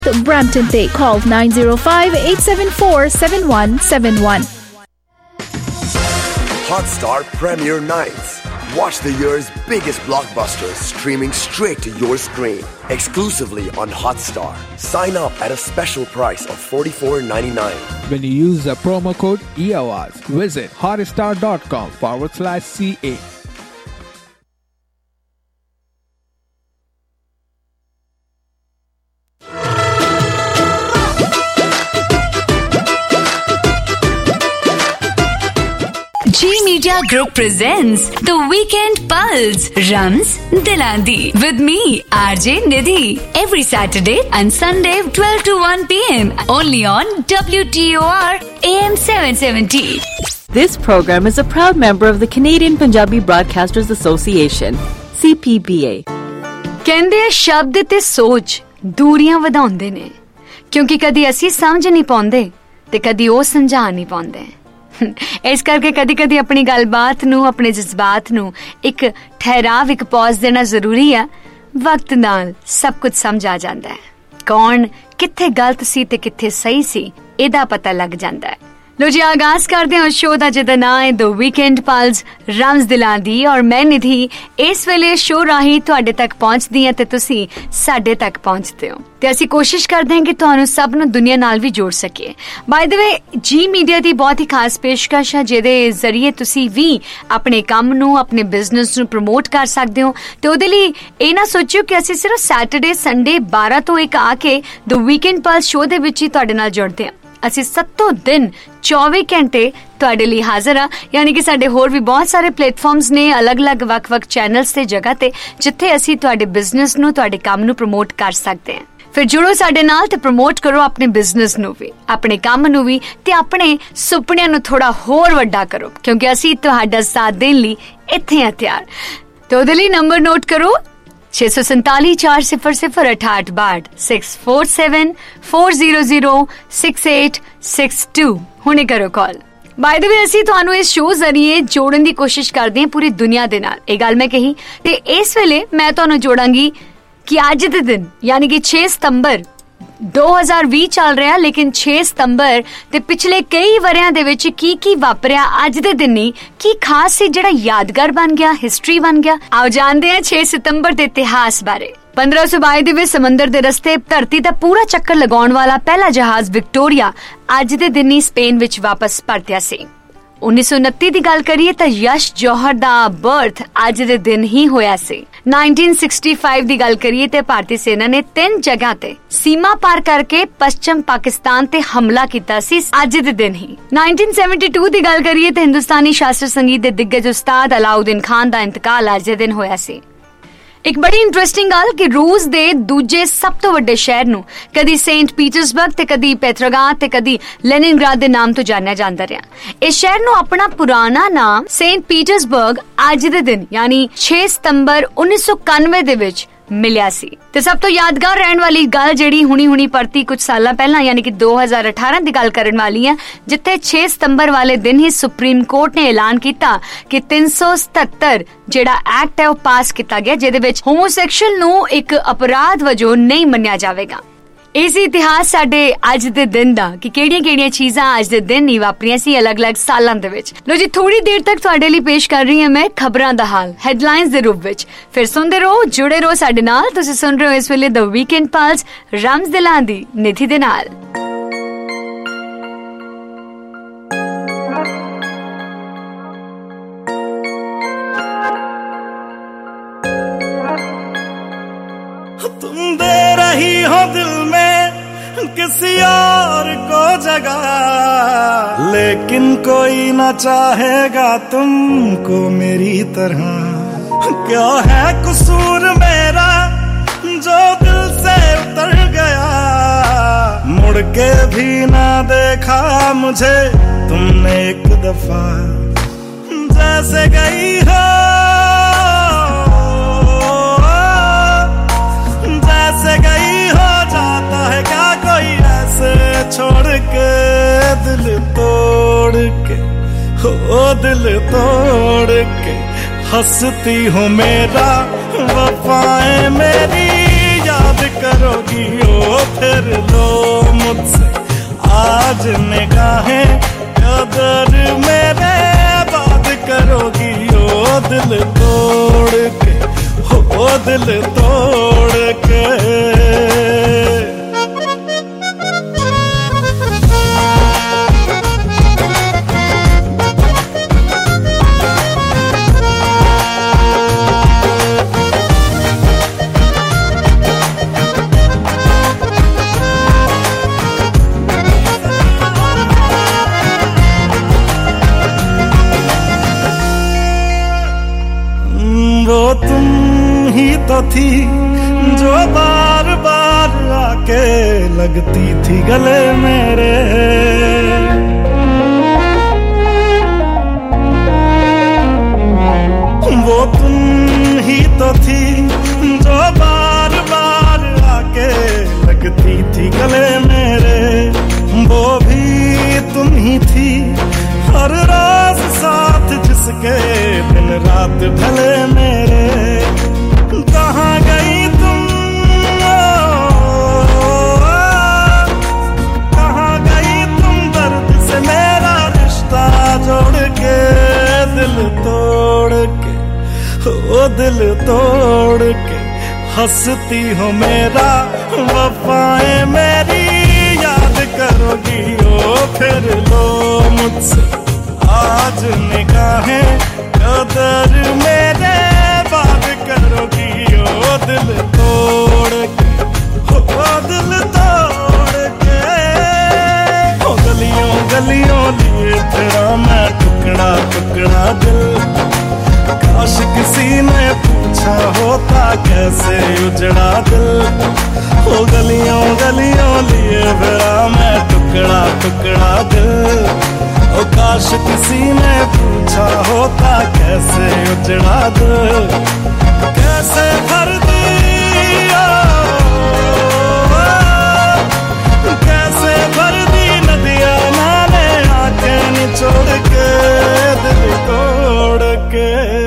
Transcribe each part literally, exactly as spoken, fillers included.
Brampton Day. Call nine zero five, eight seven four, seven one seven one. Hotstar Premiere Nights. Watch the year's biggest blockbusters streaming straight to your screen. Exclusively on Hotstar. Sign up at a special price of forty-four ninety-nine. When you use the promo code E O R S, visit hotstar.com forward slash CA. G Media Group presents The Weekend Pulse, Rams Dilandi, with me, R J Nidhi, every Saturday and Sunday twelve to one p.m. only on W T O R A M seven seventy. This program is a proud member of the Canadian Punjabi Broadcasters Association, C P B A. ਕਹਿੰਦੇ ਸ਼ਬਦ ਤੇ ਸੋਚ ਦੂਰੀਆਂ ਵਧਾਉਂਦੇ ਨੇ, ਕਿਉਂਕਿ ਕਦੀ ਅਸੀਂ ਸਮਝ ਨਹੀਂ ਪਾਉਂਦੇ ਤੇ ਕਦੀ ਉਹ ਸਮਝਾ ਨਹੀਂ ਪਾਉਂਦੇ। ਇਸ ਕਰਕੇ ਕਦੀ ਕਦੀ ਆਪਣੀ ਗੱਲਬਾਤ ਨੂੰ, ਆਪਣੇ ਜਜ਼ਬਾਤ ਨੂੰ ਇੱਕ ਠਹਿਰਾਵ, ਇੱਕ ਪੌਜ਼ ਦੇਣਾ ਜ਼ਰੂਰੀ ਆ। ਵਕਤ ਨਾਲ ਸਭ ਕੁਝ ਸਮਝ ਆ ਜਾਂਦਾ ਹੈ, ਕੌਣ ਕਿੱਥੇ ਗਲਤ ਸੀ ਤੇ ਕਿੱਥੇ ਸਹੀ ਸੀ, ਇਹਦਾ ਪਤਾ ਲੱਗ ਜਾਂਦਾ ਹੈ। ਲੋ ਜੀ, ਆਗਾਜ਼ ਕਰਦੇ ਹਾਂ ਸ਼ੋਅ ਦਾ, ਜਿਹਦਾ ਨਾਂ ਹੈ ਦ ਵੀਕਐਂਡ ਪਲਸ, ਰਮਜ਼ ਦਿਲਾਂ ਦੀ। ਔਰ ਮੈਂ ਨਿਧੀ ਇਸ ਵੇਲੇ ਸ਼ੋਅ ਰਾਹੀਂ ਤੁਹਾਡੇ ਤੱਕ ਪਹੁੰਚਦੀ ਹਾਂ ਤੇ ਤੁਸੀਂ ਸਾਡੇ ਤੱਕ ਪਹੁੰਚਦੇ ਹੋ, ਤੇ ਅਸੀਂ ਕੋਸ਼ਿਸ਼ ਕਰਦੇ ਹਾਂ ਕਿ ਤੁਹਾਨੂੰ ਸਭ ਨੂੰ ਦੁਨੀਆ ਨਾਲ ਵੀ ਜੋੜ ਸਕੀਏ। ਬਾਏ ਦ ਵੇ, ਜੀ ਮੀਡੀਆ ਦੀ ਬਹੁਤ ਹੀ ਖਾਸ ਪੇਸ਼ਕਸ਼ ਹੈ, ਜਿਹਦੇ ਜ਼ਰੀਏ ਤੁਸੀਂ ਵੀ ਆਪਣੇ ਕੰਮ ਨੂੰ, ਆਪਣੇ ਬਿਜ਼ਨਸ ਨੂੰ ਪ੍ਰਮੋਟ ਕਰ ਸਕਦੇ ਹੋ। ਤੇ ਉਹਦੇ ਲਈ ਇਹ ਨਾ ਸੋਚਿਓ ਕਿ ਅਸੀਂ ਸਿਰਫ ਸੈਟਰਡੇ ਸੰਡੇ ਬਾਰਾਂ ਤੋਂ ਇੱਕ ਆ ਕੇ ਦ ਵੀਕਐਂਡ ਪਲਸ ਸ਼ੋਅ ਦੇ ਵਿੱਚ ਹੀ ਤੁਹਾਡੇ ਨਾਲ ਜੁੜਦੇ ਹਾਂ। ਅਸੀਂ ਸੱਤੋਂ ਦਿਨ ਚੌਵੀ ਘੰਟੇ ਤੁਹਾਡੇ ਲਈ ਹਾਜ਼ਰ ਆ, ਯਾਨੀ ਕਿ ਸਾਡੇ ਹੋਰ ਵੀ ਬਹੁਤ ਸਾਰੇ ਪਲੇਟਫਾਰਮਸ ਨੇ, ਅਲੱਗ-ਅਲੱਗ ਵੱਖ-ਵੱਖ ਚੈਨਲਸ ਤੇ ਜਗ੍ਹਾ ਤੇ, ਜਿੱਥੇ ਅਸੀਂ ਤੁਹਾਡੇ ਬਿਜ਼ਨਸ ਨੂੰ, ਤੁਹਾਡੇ ਕੰਮ ਨੂੰ ਪ੍ਰਮੋਟ ਕਰ ਸਕਦੇ ਹਾਂ। ਫਿਰ ਜੁੜੋ ਸਾਡੇ ਨਾਲ ਤੇ ਪ੍ਰਮੋਟ ਕਰੋ ਆਪਣੇ ਬਿਜ਼ਨਸ ਨੂੰ ਵੀ, ਆਪਣੇ ਕੰਮ ਨੂੰ ਵੀ, ਤੇ ਆਪਣੇ ਸੁਪਨਿਆਂ ਨੂੰ ਥੋੜਾ ਹੋਰ ਵੱਡਾ ਕਰੋ, ਕਿਉਂਕਿ ਅਸੀਂ ਤੁਹਾਡਾ ਸਾਥ ਦੇਣ ਲਈ ਇੱਥੇ ਆ ਤਿਆਰ। ਤੇ ਉਹਦੇ ਲਈ ਨੰਬਰ ਨੋਟ ਕਰੋ, ਛੇ ਸੌ ਸੰਤਾਲੀ ਚਾਰ ਸਿਫਰ ਸਿਫਰ ਅਠਾਹਠ ਬਾਹਠ, six four seven four zero zero six eight six two. ਹੁਣੇ ਕਰੋ ਕਾਲ। ਬਾਏ ਦ ਵੇ, ਅਸੀਂ ਤੁਹਾਨੂੰ ਇਸ ਸ਼ੋਅ ਜ਼ਰੀਏ ਜੋੜਨ ਦੀ ਕੋਸ਼ਿਸ਼ ਕਰਦੇ ਹਾਂ ਪੂਰੀ ਦੁਨੀਆ ਦੇ ਨਾਲ, ਇਹ ਗੱਲ ਮੈਂ ਕਹੀ। ਤੇ ਇਸ ਵੇਲੇ ਮੈਂ ਤੁਹਾਨੂੰ ਜੋੜਾਂਗੀ ਕਿ ਅੱਜ ਦੇ ਦਿਨ, ਯਾਨੀ ਕਿ ਛੇ ਸਤੰਬਰ ਦੋ ਹਜ਼ਾਰ ਵੀਹ ਚੱਲ ਰਿਹਾ, ਲੇਕਿਨ ਛੇ ਸਤੰਬਰ ਤੇ ਪਿਛਲੇ ਕਈ ਵਰਿਆਂ ਦੇ ਵਿੱਚ ਕੀ ਕੀ ਵਾਪਰਿਆ, ਅੱਜ ਦੇ ਦਿਨ ਹੀ ਕੀ ਖਾਸ ਸੀ ਜਿਹੜਾ ਯਾਦਗਾਰ ਬਣ ਗਿਆ, ਹਿਸਟਰੀ ਬਣ ਗਿਆ। ਆਓ ਜਾਣਦੇ ਹਾਂ ਛੇ ਸਤੰਬਰ ਦੇ ਇਤਿਹਾਸ ਬਾਰੇ। ਪੰਦਰਾਂ ਸੌ ਬਾਈ ਦੇ ਵਿੱਚ ਸਮੁੰਦਰ ਦੇ ਰਸਤੇ ਧਰਤੀ ਦਾ ਪੂਰਾ ਚੱਕਰ ਲਗਾਉਣ ਵਾਲਾ ਪਹਿਲਾ ਜਹਾਜ਼ ਵਿਕਟੋਰੀਆ ਅੱਜ ਦੇ ਦਿਨ ਹੀ ਸਪੇਨ ਵਿੱਚ ਵਾਪਸ ਪਰਤਿਆ ਸੀ। ਉੱਨੀ ਸੌ ਉਨੱਤੀ ਦੀ ਗੱਲ ਕਰੀਏ ਤਾਂ ਯਸ਼ ਜੌਹਰ ਦਾ ਬਰਥ ਅੱਜ ਦੇ ਦਿਨ ਹੀ ਹੋਇਆ ਸੀ। ਨਾਈਨਟੀਨ ਸਿਕਸਟੀ ਫਾਈਵ ਦੀ ਗੱਲ ਕਰੀਏ ਤੇ ਭਾਰਤੀ ਸੈਨਾ ਨੇ ਤਿੰਨ ਜਗ੍ਹਾ ਤੇ ਸੀਮਾ ਪਾਰ ਕਰਕੇ ਪੱਛਮ ਪਾਕਿਸਤਾਨ ਤੇ ਹਮਲਾ ਕੀਤਾ ਸੀ ਅੱਜ ਦੇ ਦਿਨ ਹੀ। ਨਾਈਨਟੀਨ ਸੈਵਨਟੀ ਟੂ ਦੀ ਗੱਲ ਕਰੀਏ ਤਾਂ ਹਿੰਦੁਸਤਾਨੀ ਸ਼ਾਸਤਰੀ ਸੰਗੀਤ ਦੇ ਦਿੱਗਜ ਉਸਤਾਦ ਅਲਾਉਦੀਨ ਖਾਨ ਦਾ ਇੰਤਕਾਲ ਅੱਜ ਦੇ ਦਿਨ ਹੋਇਆ ਸੀ। ਇੱਕ ਬੜੀ ਇੰਟਰਸਟਿੰਗ ਗੱਲ ਕਿ ਰੂਸ ਦੇ ਦੂਜੇ ਸਭ ਤੋਂ ਵੱਡੇ ਸ਼ਹਿਰ ਨੂੰ ਕਦੀ ਸੇਂਟ ਪੀਟਰਸਬਰਗ ਤੇ ਕਦੀ ਪੈਟਰੋਗਰਾਦ ਤੇ ਕਦੀ ਲੈਨਿਨਗ੍ਰਾਦ ਦੇ ਨਾਮ ਤੋਂ ਜਾਣਿਆ ਜਾਂਦਾ ਰਿਹਾ। ਇਸ ਸ਼ਹਿਰ ਨੂੰ ਆਪਣਾ ਪੁਰਾਣਾ ਨਾਮ ਸੇਂਟ ਪੀਟਰਸਬਰਗ ਅੱਜ ਦੇ ਦਿਨ ਯਾਨੀ ਛੇ ਸਤੰਬਰ ਉੱਨੀ ਸੌ ਇਕਾਨਵੇਂ ਦੇ ਵਿੱਚ ਮਿਲਿਆ ਸੀ। ਤੇ ਸਭ ਤੋਂ ਯਾਦਗਾਰ ਰਹਿਣ ਵਾਲੀ ਗੱਲ ਜਿਹੜੀ ਹੁਣੀ ਹੁਣੀ ਪਰਤੀ ਕੁਝ ਸਾਲਾਂ ਪਹਿਲਾਂ ਯਾਨੀ ਕਿ ਦੋ ਹਜ਼ਾਰ ਅਠਾਰਾਂ ਦੀ ਗੱਲ ਕਰਨ ਵਾਲੀ ਹੈ, ਜਿੱਥੇ ਛੇ ਸਤੰਬਰ ਵਾਲੇ ਦਿਨ ਹੀ ਸੁਪਰੀਮ ਕੋਰਟ ਨੇ ਐਲਾਨ ਕੀਤਾ ਕਿ ਤਿੰਨ ਸੌ ਸਤੱਤਰ ਜਿਹੜਾ ਐਕਟ ਹੈ ਉਹ ਪਾਸ ਕੀਤਾ ਗਿਆ, ਜਿਹਦੇ ਵਿੱਚ ਹੋਮੋਸੈਕਸ਼ੂਅਲ ਨੂੰ ਇੱਕ ਅਪਰਾਧ ਵਜੋਂ ਨਹੀਂ ਮੰਨਿਆ ਜਾਵੇਗਾ। ਇਸ ਇਤਿਹਾਸ ਸਾਡੇ ਅੱਜ ਦੇ ਦਿਨ ਦਾ ਕਿ ਕਿਹੜੀਆਂ-ਕਿਹੜੀਆਂ ਚੀਜ਼ਾਂ ਅੱਜ ਦੇ ਦਿਨ ਹੀ ਵਾਪਰੀਆਂ ਸੀ ਅਲੱਗ-ਅਲੱਗ ਸਾਲਾਂ ਦੇ ਵਿੱਚ। ਲੋ ਜੀ, ਥੋੜੀ ਦੇਰ ਤੱਕ ਤੁਹਾਡੇ ਲਈ ਪੇਸ਼ ਕਰ ਰਹੀ ਹਾਂ ਮੈਂ ਖਬਰਾਂ ਦਾ ਹਾਲ ਹੈਡਲਾਈਨਸ ਦੇ ਰੂਪ ਵਿੱਚ। ਫਿਰ ਸੁਣਦੇ ਰਹੋ, ਜੁੜੇ ਰਹੋ ਸਾਡੇ ਨਾਲ। ਤੁਸੀਂ ਸੁਣ ਰਹੇ ਹੋ ਇਸ ਵੇਲੇ ਦ ਵੀਕਐਂਡ ਪਲਸ, ਰਮਜ਼ ਦਿਲਾਂ ਦੀ ਨਿਧੀ ਦੇ ਨਾਲ। तुम दे रही हो दिल में किसी और को जगह, लेकिन कोई न चाहेगा तुमको मेरी तरह। क्या है कसूर मेरा जो दिल से उतर गया, मुड़ के भी ना देखा मुझे तुमने एक दफा। जैसे गई हो से गई हो जाता है क्या कोई ऐसे छोड़ के, दिल तोड़ के हो दिल तोड़ के हंसती हो मेरा वफाएं मेरी याद करो करोगी ओ फिर लो मुझसे आज निगाहें, कदर मेरे बात करोगी ओ दिल तोड़ के, ओ दिल तोड़ के। वो तुम ही तो थी जो बार बार आके लगती थी गले मेरे, वो तुम ही तो थी जो बार बार आके लगती थी गले मेरे, वो भी तुम ही थी हर रात साथ जिसके दिन रात ढले मेरे। कहाँ गई तुम, कहाँ गई तुम दर्द से मेरा रिश्ता जोड़ के, दिल तोड़ के, ओ दिल तोड़ के हंसती हो मेरा, वफाएं मेरी याद करोगी ओ फिर लो मुझसे आज निगाहें, कदर मेरे बात करोगी ओ दिल तोड़ के, ओ दिल तोड़ के। ओ गलियों गलियों लिए तेरा मैं टुकड़ा टुकड़ा दिल, काश किसी ने पूछा होता कैसे उजड़ा दिल। ओ गलियों गलियों लिए तेरा मैं टुकड़ा टुकड़ा दिल, ओ काश किसी ने पूछा होता कैसे उजड़ा दिल, कैसे भर दिया, कैसे भर दी नदियां मैंने आंखें निचोड़ के, दिल तोड़ के।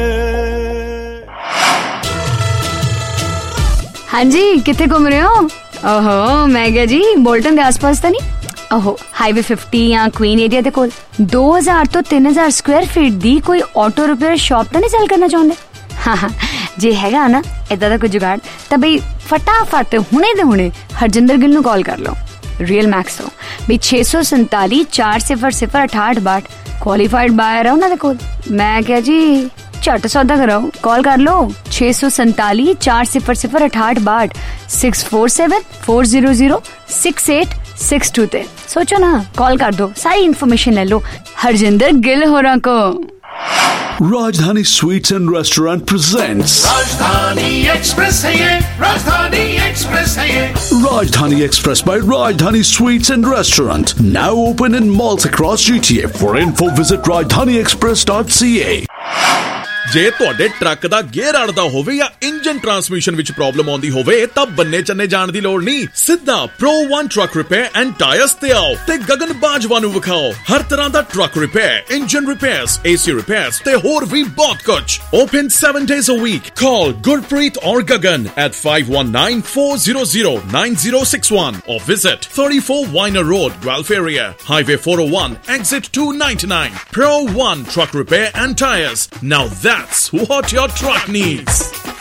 हाँ जी, कितने घूम रहे हो? ओहो मैं क्या जी बोल्टन के आसपास तो नहीं? ओहो हाईवे फिफ्टी या क्वीन एरिया दे कोल दो हज़ार तो तीन हज़ार स्क्वायर फीट दी कोई ऑटो रिपेयर शॉप तो नहीं सेल करना चाਹੁੰਦੇ? हाँ हाँ जे हैगा ना इदा दा कोई जुगाड़ तो बई फटाफट हुणे दे हुणे हरजिंदर गिल नू कॉल कर लो, रियल मैक्स तो बई छे सौ संताली चार सिफर सिफर अठाठ बाट क्वालिफाइड बायर है उन्होंने कोल। मैं क्या जी झट सौदा कराओ, कॉल कर लो छे सौ संताली चार सिफर सिफर अठाठ बाट six four seven four zero zero six eight six two ते। सोचो ना, कॉल कर दो, सारी इन्फॉर्मेशन ले लो हरजिंदर गिल होरा को। Rajdhani Sweets and Restaurant presents Rajdhani Express है ये, Rajdhani Express है ये। Rajdhani Express by Rajdhani Sweets and Restaurant, now open in malls across G T A. For info visit rajdhani express dot c a। ਜੇ ਤੁਹਾਡੇ truck ਦਾ gear ਅੜਦਾ ਹੋਵੇ ਜਾਂ engine transmission ਵਿੱਚ problem ਆਉਂਦੀ ਹੋਵੇ ਤਾਂ ਬੰਨੇ ਚੰਨੇ ਜਾਣ ਦੀ ਲੋੜ ਨਹੀਂ, ਸਿੱਧਾ pro one truck repair and tires ਤੇ ਆਓ ਤੇ ਗਗਨ ਬਾਜਵਾ ਨੂੰ ਵਿਖਾਓ। ਹਰ ਤਰ੍ਹਾਂ ਦਾ truck repair, engine repairs, AC repairs ਤੇ ਹੋਰ ਵੀ ਬਹੁਤ ਕੁਝ। Open seven days a week. Call Gurpreet or Gagan at five one nine four zero zero nine zero six one or visit thirty-four Weiner Road, Guelph area, Highway four oh one, exit two ninety-nine. Pro One Truck Repair and Tires. Now that That's what your truck needs.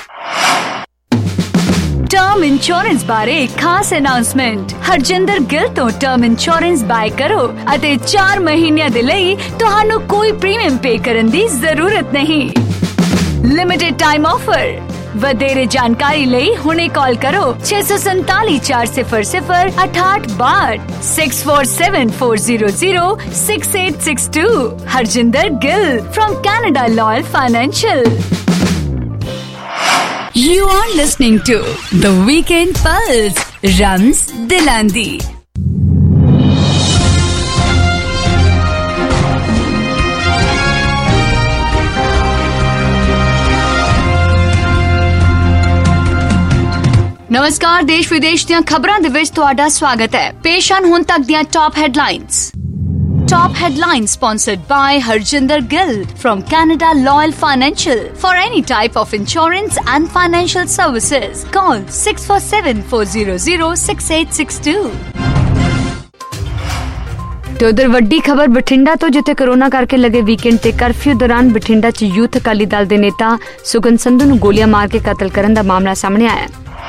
Term insurance बारे खास announcement. Harjinder Gill तो term insurance bye करो ਅਤੇ चार ਮਹੀਨਿਆਂ ਦੇ ਲਈ ਤੁਹਾਨੂੰ ਕੋਈ ਪ੍ਰੀਮੀਅਮ ਪੇ ਕਰਨ ਦੀ ਜ਼ਰੂਰਤ ਨਹੀਂ। Limited time offer. ਵਧੇਰੇ ਜਾਣਕਾਰੀ ਲਈ ਹੁਣੇ ਕਾਲ ਕਰੋ छे सौ संताली चार सिफर सिफर अठाठ बाट six four seven four zero zero six eight six two. Harjinder Gill from Canada Loyal Financial। You are listening to The Weekend Pulse, Rams Dilandi। नमस्कार, देश विदेश ਦੀਆਂ ਖਬਰਾਂ ਦੇ ਵਿੱਚ ਤੁਹਾਡਾ ਸਵਾਗਤ ਹੈ। ਪੇਸ਼ ਹਨ ਹੁਣ ਤੱਕ ਦੀਆਂ top headlines. top headline sponsored by Harjinder Gill from Canada Loyal Financial. For any type of insurance and financial services, call six four seven, four zero zero, six eight six two. ਤੇ ਉਧਰ ਵੱਡੀ ਖਬਰ ਬਠਿੰਡਾ ਤੋਂ, ਜਿੱਥੇ corona ਕਰਕੇ ਲੱਗੇ weekend ਤੇ curfew ਦੌਰਾਨ ਬਠਿੰਡਾ 'ਚ ਯੂਥ ਅਕਾਲੀ ਦਲ ਦੇ ਨੇਤਾ ਸੁਖਨ ਸੰਧੂ ਨੂੰ ਗੋਲੀਆਂ ਮਾਰ ਕੇ ਕਤਲ ਕਰਨ ਦਾ ਮਾਮਲਾ ਸਾਹਮਣੇ ਆਇਆ।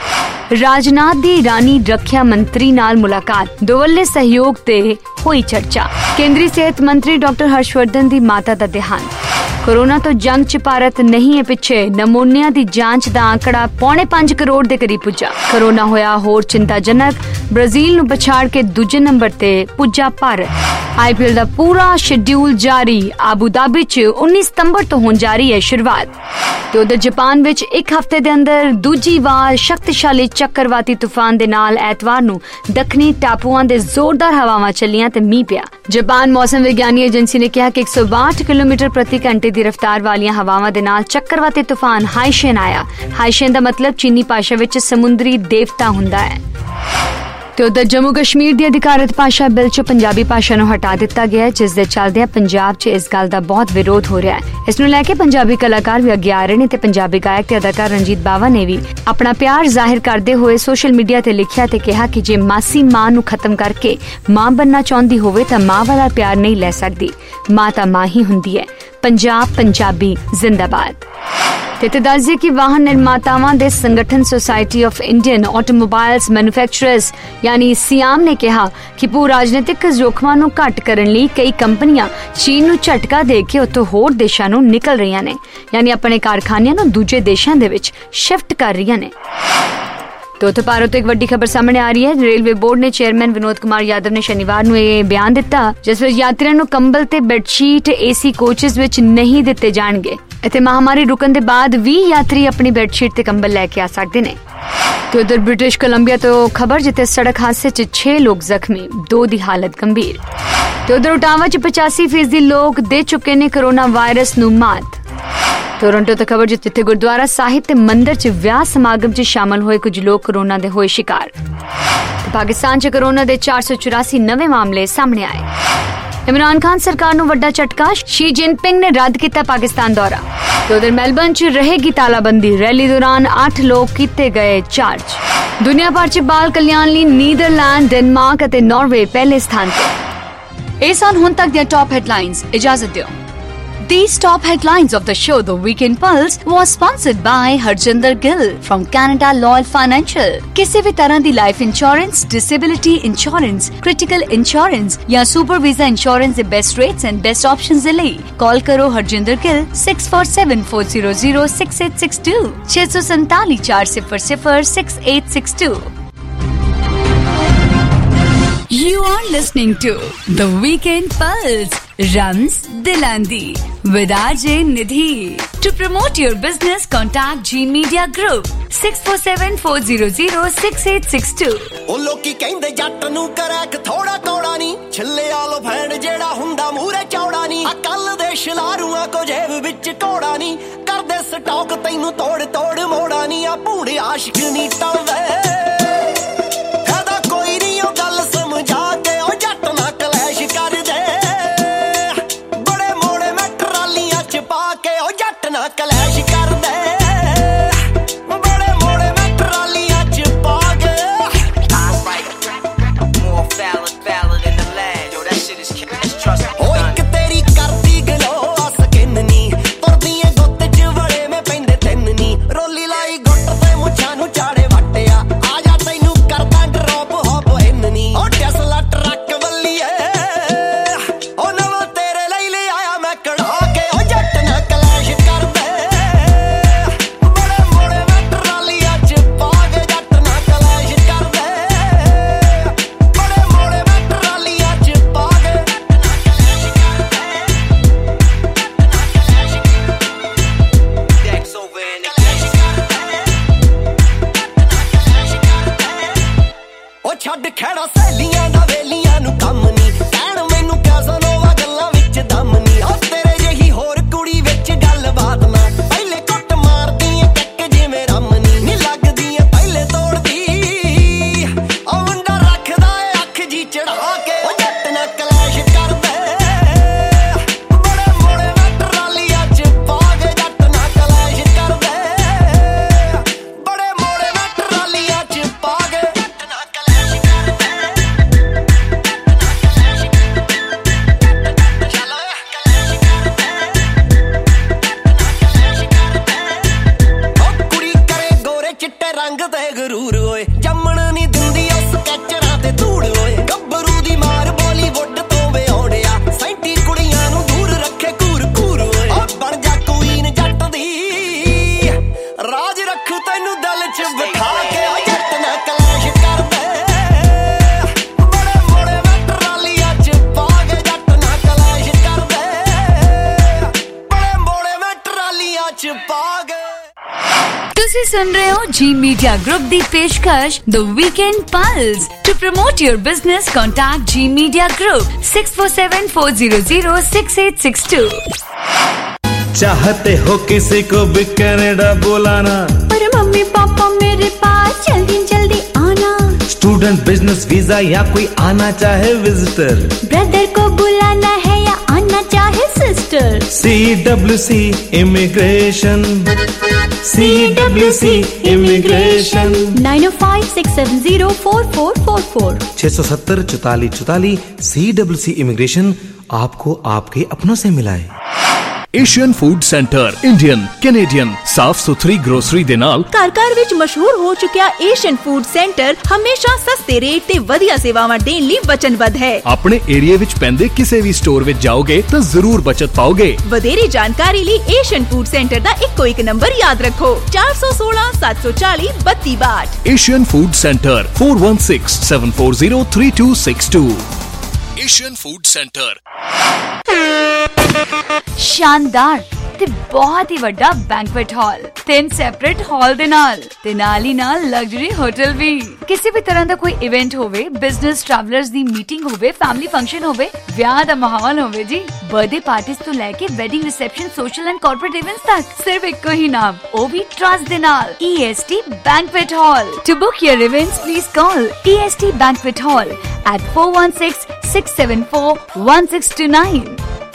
ਰਾਜਨਾਥ ਦੀ ਇਰਾਨੀ ਰੱਖਿਆ ਮੰਤਰੀ ਨਾਲ ਮੁਲਾਕਾਤ, ਦੋਵੱਲੇ ਸਹਿਯੋਗ ਤੇ ਹੋਈ ਚਰਚਾ। ਕੇਂਦਰੀ ਸਿਹਤ ਮੰਤਰੀ ਡਾਕਟਰ ਹਰਸ਼ਵਰਧਨ ਦੀ ਮਾਤਾ ਦਾ ਦੇਹਾਂਤ। ਕੋਰੋਨਾ ਤੋਂ ਜੰਗ 'ਚ ਭਾਰਤ ਨਹੀਂ ਹੈ ਪਿੱਛੇ, ਨਮੂਨਿਆਂ ਦੀ ਜਾਂਚ ਦਾ ਆંકੜਾ ਪੌਣੇ ਪੰਜ ਕਰੋੜ ਦੇ ਕਰੀਬ ਪੁੱਜਾ। ਕੋਰੋਨਾ ਹੋਇਆ ਹੋਰ ਚਿੰਤਾਜਨਕ, ਬ੍ਰਾਜ਼ੀਲ ਨੂੰ ਪਛਾੜ ਕੇ ਦੂਜੇ ਨੰਬਰ ਤੇ ਪੁੱਜਾ ਭਾਰਤ। ਆਈਪੀਐਲ ਦਾ ਪੂਰਾ ਸ਼ੈਡਿਊਲ ਜਾਰੀ, ਆਬੂ ਧਾਬੀ 'ਚ ਉੱਨੀ ਸਤੰਬਰ ਤੋਂ ਹੋਣ ਜਾ ਰਹੀ ਹੈ ਸ਼ੁਰੂਆਤ। ਤੇ ਉਧਰ ਜਾਪਾਨ ਵਿੱਚ ਇੱਕ ਹਫ਼ਤੇ ਦੇ ਅੰਦਰ ਦੂਜੀ ਵਾਰ ਸ਼ਕਤੀਸ਼ਾਲੀ ਚੱਕਰਵਾਤੀ ਤੂਫਾਨ ਦੇ ਨਾਲ ਐਤਵਾਰ ਨੂੰ ਦੱਖਣੀ ਟਾਪੂਆਂ ਦੇ ਜ਼ੋਰਦਾਰ ਹਵਾਵਾਂ ਚੱਲੀਆਂ ਤੇ ਮੀਂਹ ਪਿਆ। ਜਾਪਾਨ ਮੌਸਮ ਵਿਗਿਆਨੀ ਏਜੰਸੀ ਨੇ ਕਿਹਾ ਕਿ ਇੱਕ ਸੌ ਬਾਹਠ ਕਿਲੋਮੀਟਰ ਪ੍ਰਤੀ ਘੰਟੇ ਦੀ ਰਫ਼ਤਾਰ ਵਾਲੀਆਂ ਹਵਾਵਾਂ ਦੇ ਨਾਲ ਚੱਕਰਵਾਤੀ ਤੂਫਾਨ ਹਾਈਸ਼ੇਨ ਆਇਆ। ਹਾਈਸ਼ੇਨ ਦਾ ਮਤਲਬ ਚੀਨੀ ਭਾਸ਼ਾ ਵਿੱਚ ਸਮੁੰਦਰੀ ਦੇਵਤਾ ਹੁੰਦਾ ਹੈ। ਤੇ ਉਧਰ ਜੰਮੂ ਕਸ਼ਮੀਰ ਦੀ ਅਧਿਕਾਰਤ ਭਾਸ਼ਾ ਬਿੱਲ 'ਚ ਪੰਜਾਬੀ ਭਾਸ਼ਾ ਨੂੰ ਹਟਾ ਦਿੱਤਾ ਗਿਆ ਹੈ, ਜਿਸ ਦੇ ਚੱਲਦਿਆਂ ਪੰਜਾਬ 'ਚ ਇਸ ਗੱਲ ਦਾ ਬਹੁਤ ਵਿਰੋਧ ਹੋ ਰਿਹਾ ਹੈ। ਇਸ ਨੂੰ ਲੈ ਕੇ ਪੰਜਾਬੀ ਕਲਾਕਾਰ ਵੀ ਅੱਗੇ ਆ ਰਹੇ ਨੇ ਤੇ ਪੰਜਾਬੀ ਗਾਇਕ ਤੇ ਅਦਾਕਾਰ ਰਣਜੀਤ ਬਾਵਾ ਨੇ ਵੀ ਆਪਣਾ ਪਿਆਰ ਜ਼ਾਹਿਰ ਕਰਦੇ ਹੋਏ ਸੋਸ਼ਲ ਮੀਡੀਆ ਤੇ ਲਿਖਿਆ ਤੇ ਕਿਹਾ ਕਿ ਜੇ ਮਾਸੀ ਮਾਂ ਨੂੰ ਖਤਮ ਕਰਕੇ ਮਾਂ ਬਣਨਾ ਚਾਹੁੰਦੀ ਹੋਵੇ ਤਾਂ ਮਾਂ ਵਾਲਾ ਪਿਆਰ ਨਹੀਂ ਲੈ ਸਕਦੀ। ਮਾਂ ਤਾਂ ਮਾਂ ਹੀ ਹੁੰਦੀ ਹੈ। ਪੰਜਾਬ ਪੰਜਾਬੀ ਜ਼ਿੰਦਾਬਾਦ। ਤੇ ਦੱਸਦੇ ਕਿ ਵਾਹਨ ਨਿਰਮਾਤਾਵਾਂ ਦੇ ਸੰਗਠਨ society of Indian automobiles manufacturers ਯਾਨੀ ਸਿਆਮ ਨੇ ਕਿਹਾ ਕਿ ਭੂ ਰਾਜਨੀਤਿਕ ਜੋਖਮਾਂ ਨੂੰ ਘੱਟ ਕਰਨ ਲਈ ਕਈ ਕੰਪਨੀਆਂ ਚੀਨ ਨੂੰ ਝਟਕਾ ਦੇ ਕੇ ਉੱਥੋਂ ਹੋਰ ਦੇਸ਼ਾਂ ਨੂੰ ਨਿਕਲ ਰਹੀਆਂ ਨੇ, ਯਾਨੀ ਆਪਣੇ ਕਾਰਖਾਨਿਆਂ ਨੂੰ ਦੂਜੇ ਦੇਸ਼ਾਂ ਦੇ ਵਿੱਚ ਸ਼ਿਫਟ ਕਰ ਰਹੀਆਂ ਨੇ। ਤੇ ਉੱਥੇ ਭਾਰਤ ਤੋਂ ਇੱਕ ਵੱਡੀ ਖਬਰ ਸਾਹਮਣੇ ਆ ਰਹੀ ਹੈ। ਰੇਲਵੇ ਬੋਰਡ ਨੇ ਚੇਅਰਮੈਨ ਵਿਨੋਦ ਕੁਮਾਰ ਯਾਦਵ ਨੇ ਸ਼ਨੀਵਾਰ ਨੂੰ ਇਹ ਬਿਆਨ ਦਿੱਤਾ, ਜਿਸ ਵਿੱਚ ਯਾਤਰੀਆਂ ਨੂੰ ਕੰਬਲ ਤੇ ਬੈੱਡਸ਼ੀਟ ਏਸੀ ਕੋਚਸ ਵਿੱਚ ਨਹੀਂ ਦਿੱਤੇ ਜਾਣਗੇ। ਇੱਥੇ ਮਹਾਮਾਰੀ ਰੁਕਣ ਦੇ ਬਾਅਦ ਵੀ ਯਾਤਰੀ ਆਪਣੀ ਬੈੱਡਸ਼ੀਟ ਤੇ ਕੰਬਲ ਲੈ ਕੇ ਆ ਸਕਦੇ ਨੇ। ਤੇ ਉਧਰ ਬ੍ਰਿਟਿਸ਼ ਕੋਲੰਬੀਆ ਤੋਂ ਖਬਰ, ਜਿੱਥੇ ਸੜਕ ਹਾਦਸੇ 'ਚ ਛੇ ਲੋਕ ਜ਼ਖਮੀ, ਦੋ ਦੀ ਹਾਲਤ ਗੰਭੀਰ। ਤੇ ਉਧਰ ਉਟਾਵਾ 'ਚ ਪਚਾਸੀ ਫੀਸਦੀ ਲੋਕ ਦੇ ਚੁੱਕੇ ਨੇ ਕੋਰੋਨਾ ਵਾਇਰਸ ਨੂੰ ਮਾਤ। ਟੋਰਾਂਟੋ ਤੋਂ ਖਬਰ, ਜਿੱਥੇ ਗੁਰਦੁਆਰਾ ਸਾਹਿਬ ਤੇ ਮੰਦਿਰ 'ਚ ਵਿਆਹ ਸਮਾਗਮ 'ਚ ਸ਼ਾਮਲ ਹੋਏ ਕੁਝ ਲੋਕ ਕੋਰੋਨਾ ਦੇ ਹੋਏ ਸ਼ਿਕਾਰ। ਪਾਕਿਸਤਾਨ 'ਚ ਕੋਰੋਨਾ ਦੇ ਚਾਰ ਸੌ ਚੁਰਾਸੀ ਨਵੇਂ ਮਾਮਲੇ ਸਾਹਮਣੇ ਆਏ। ਇਮਰਾਨ ਖਾਨ ਸਰਕਾਰ ਨੂੰ ਵੱਡਾ ਝਟਕਾ, ਸ਼ੀ ਜਿਨਪਿੰਗ ਨੇ ਰੱਦ ਕੀਤਾ ਪਾਕਿਸਤਾਨ ਦੌਰਾ। ਤੇ ਉਧਰ ਮੈਲਬਰਨ 'ਚ ਰਹੇਗੀ ਤਾਲਾਬੰਦੀ, ਰੈਲੀ ਦੌਰਾਨ ਅੱਠ ਲੋਕ ਕੀਤੇ ਗਏ ਚਾਰਜ। ਦੁਨੀਆ ਭਰ 'ਚ ਬਾਲ ਕਲਿਆਣ ਲਈ ਨੀਦਰਲੈਂਡ, ਡੈਨਮਾਰਕ ਅਤੇ ਨਾਰਵੇ ਪਹਿਲੇ ਸਥਾਨ ਤੇ। ਇਹ ਸਨ ਹੁਣ ਤੱਕ ਦੀਆਂ ਟੌਪ ਹੈਡਲਾਈਨਸ। ਇਜਾਜ਼ਤ ਦਿਓ। These top headlines of the show, The Weekend Pulse, was sponsored by Harjinder Gill from Canada Loyal Financial. ਕਿਸੇ ਵੀ ਤਰ੍ਹਾਂ ਦੀ life insurance, disability insurance, critical insurance ਜਾਂ ਸੁਪਰ ਵੀਜ਼ਾ ਇੰਸ਼ੋਰੈਂਸ ਦੇ best rates and best options ਦੇ ਲਈ ਕਾਲ ਕਰੋ Harjinder Gill six four seven, four zero zero, six eight six two ਛੇ ਸੌ ਸੰਤਾਲੀ ਚਾਰ ਸਿਫਰ ਸਿਫਰ six eight six two. You are listening to The Weekend Pulse, Rams Dilandi, with R J Nidhi. To promote your business, contact G Media Group six four seven, four zero zero, six eight six two. ਉਹ ਲੋਕੀ ਕਹਿੰਦੇ ਜੱਟ ਨੂੰ crack ਥੋੜਾ ਕੌੜਾ ਨਹੀਂ, ਛੱਲੇ ਆਲੋ ਫੈਂਡ ਜਿਹੜਾ ਹੁੰਦਾ ਮੂਰੇ ਚੌੜਾ ਨਹੀਂ। ਆ ਕੱਲ ਦੇ ਸ਼ਲਾਰੂਆਂ ਕੋ ਜੇਬ ਵਿੱਚ ਕੋੜਾ ਨਹੀਂ, ਕਰਦੇ ਸਟਾਕ ਤੈਨੂੰ ਤੋੜ ਤੋੜ ਮੋੜਾ ਨਹੀਂ। ਆ ਭੂੜੇ ਆਸ਼ਿਕ ਨਹੀਂ ਟਲਦੇ, ਕਲੈਸ਼ ਕਰਦੇ ਬੜੇ ਮੋੜੇ ਮੈਂ ਟਰਾਲੀਆਂ ਚ ਪਾ ਕੇ। ਉਹ ਇੱਕ ਤੇਰੀ ਕਰਦੀ ਗਲੋ ਆ ਸਕਿਨ ਨੀ, ਤੁਰਦੀਆਂ ਗੁੱਤ ਚ ਵੜੇ ਮੈਂ ਪੈਂਦੇ ਤਿੰਨ ਨੀ। ਰੋਲੀ ਲਾਈ ਗੁੱਟ ਤੇ ਮੁੱਛਾਂ ਨੂੰ ਚਾੜੇ ਵੱਟਿਆ, ਆ ਜਾ ਤੈਨੂੰ ਕਰਦਾ ਡਰੋਪ ਹੋਪ ਹਿੰਨ ਨੀ। ਉਹ ਟੈਸਲਾ ਟਰੱਕ ਵੱਲੀਏ, ਉਹ ਨਵਾਂ ਤੇਰੇ ਲਈ ਲੈ ਆਇਆ ਮੈਂ ਕਢਾ ਕੇ। ਉਹ ਜੱਟ ਨਾ ਕਲੈਸ਼ ਛੱਡ ਖੇੜਾ ਸਹੇਲੀਆਂ ਦਾ ਵੇਲੀਆਂ ਨੂੰ ਕੰਮ ਨੀ, ਕਹਿਣ ਮੈਨੂੰ ਕੈਸਨੋਵਾ ਗੱਲਾਂ ਵਿੱਚ ਦਮ ਨੀ। ਉਹ ਤੇਰੇ ਜਿਹੀ ਹੋਰ ਕੁੜੀ ਵਿੱਚ ਗੱਲਬਾਤ ਨਾ, ਪਹਿਲੇ ਕੁੱਟ ਮਾਰਦੀ ਏ ਟੱਕ ਜਿਵੇਂ ਰਮ ਨੀ। ਨੀ ਲੱਗਦੀ ਏ ਪਹਿਲੇ ਤੋੜਦੀ, ਉਹ ਮੁੰਡਾ ਰੱਖਦਾ ਏ ਅੱਖ ਜੀ ਚੜਾ ਕੇ। ਉਹ ਜੱਟ ਨਾ ਕਲੈਸ਼ ਕਰਦੇ ਤੁਸੀਂ ਸੁਣ ਰਹੇ ਹੋ ਜੀ ਮੀਡੀਆ ਗਰੁੱਪ ਦੀ ਪੇਸ਼ਕਸ਼ the weekend plus. To promote your business contact G media group six four seven four zero zero six eight six two. चाहते हो किसी को भी कनाडा बुलाना, पर मम्मी पापा मेरे पास जल्दी जल्दी आना। स्टूडेंट बिजनेस वीजा या कोई आना चाहे विजिटर, ब्रदर को बुलाना है या आना चाहे sister. C W C immigration, C W C immigration. Nine O five six seven zero four four four four छह सौ सत्तर चौतालीस चौतालीस। सी डब्ल्यू सी इमिग्रेशन आपको आपके अपनों से मिलाए। Asian food centre Indian Canadian ਸਾਫ ਸੁਥਰੀ ਗਰੋਸਰੀ ਦੇ ਨਾਲ ਘਰ ਘਰ ਵਿੱਚ ਮਸ਼ਹੂਰ ਹੋ ਚੁੱਕਿਆ ਏਸ਼ੀਅਨ ਫੂਡ ਸੈਂਟਰ ਹਮੇਸ਼ਾ ਸਸਤੇ ਰੇਟ ਤੇ ਵਧੀਆ ਸੇਵਾਵਾਂ ਦੇਣ ਲਈ ਵਚਨਬੱਧ ਹੈ। ਆਪਣੇ ਏਰੀਆ ਵਿੱਚ ਪੈਂਦੇ ਕਿਸੇ ਵੀ ਸਟੋਰ ਵਿੱਚ ਜਾਓਗੇ ਤਾਂ ਜ਼ਰੂਰ ਬਚਤ ਪਾਓਗੇ। ਵਧੇਰੇ ਜਾਣਕਾਰੀ ਲਈ ਏਸ਼ੀਅਨ ਫੂਡ ਸੈਂਟਰ ਦਾ ਇੱਕੋ ਇੱਕ ਨੰਬਰ ਯਾਦ ਰੱਖੋ ਚਾਰ ਸੌ सोलह सात सौ चालीस बत्ती बाट। Asian food centre four one six seven four zero three two six two. Asian food centre ਸ਼ਾਨਦਾਰ ਤੇ ਬਹੁਤ ਹੀ ਵੱਡਾ ਬੈਂਕੁਏਟ ਹਾਲ, ਤਿੰਨ ਸੈਪਰੇਟ ਹਾਲ ਦੇ ਨਾਲ ਤੇ ਨਾਲ ਹੀ ਨਾਲ ਲਗਜ਼ਰੀ ਹੋਟਲ ਵੀ। ਕਿਸੇ ਵੀ ਤਰ੍ਹਾਂ ਦਾ ਕੋਈ ਇਵੈਂਟ ਹੋਵੇ, ਬਿਜ਼ਨਸ ਟਰੈਵਲਰਸ ਦੀ ਮੀਟਿੰਗ ਹੋਵੇ, ਫੈਮਿਲੀ ਫੰਕਸ਼ਨ ਹੋਵੇ, ਵਿਆਹ ਦਾ ਮਾਹੌਲ ਹੋਵੇ ਜੀ, ਬਰਥਡੇ ਪਾਰਟੀਜ਼ ਤੋਂ ਲੈ ਕੇ wedding reception, social and corporate events ਤੱਕ ਸਿਰਫ ਇੱਕੋ ਹੀ ਨਾਮ, ਉਹ ਵੀ ਟਰਸਟ ਦੇ ਨਾਲ, E S T Banquet Hall। To book your events, please call E S T Banquet Hall at four one six six seven four one six two nine।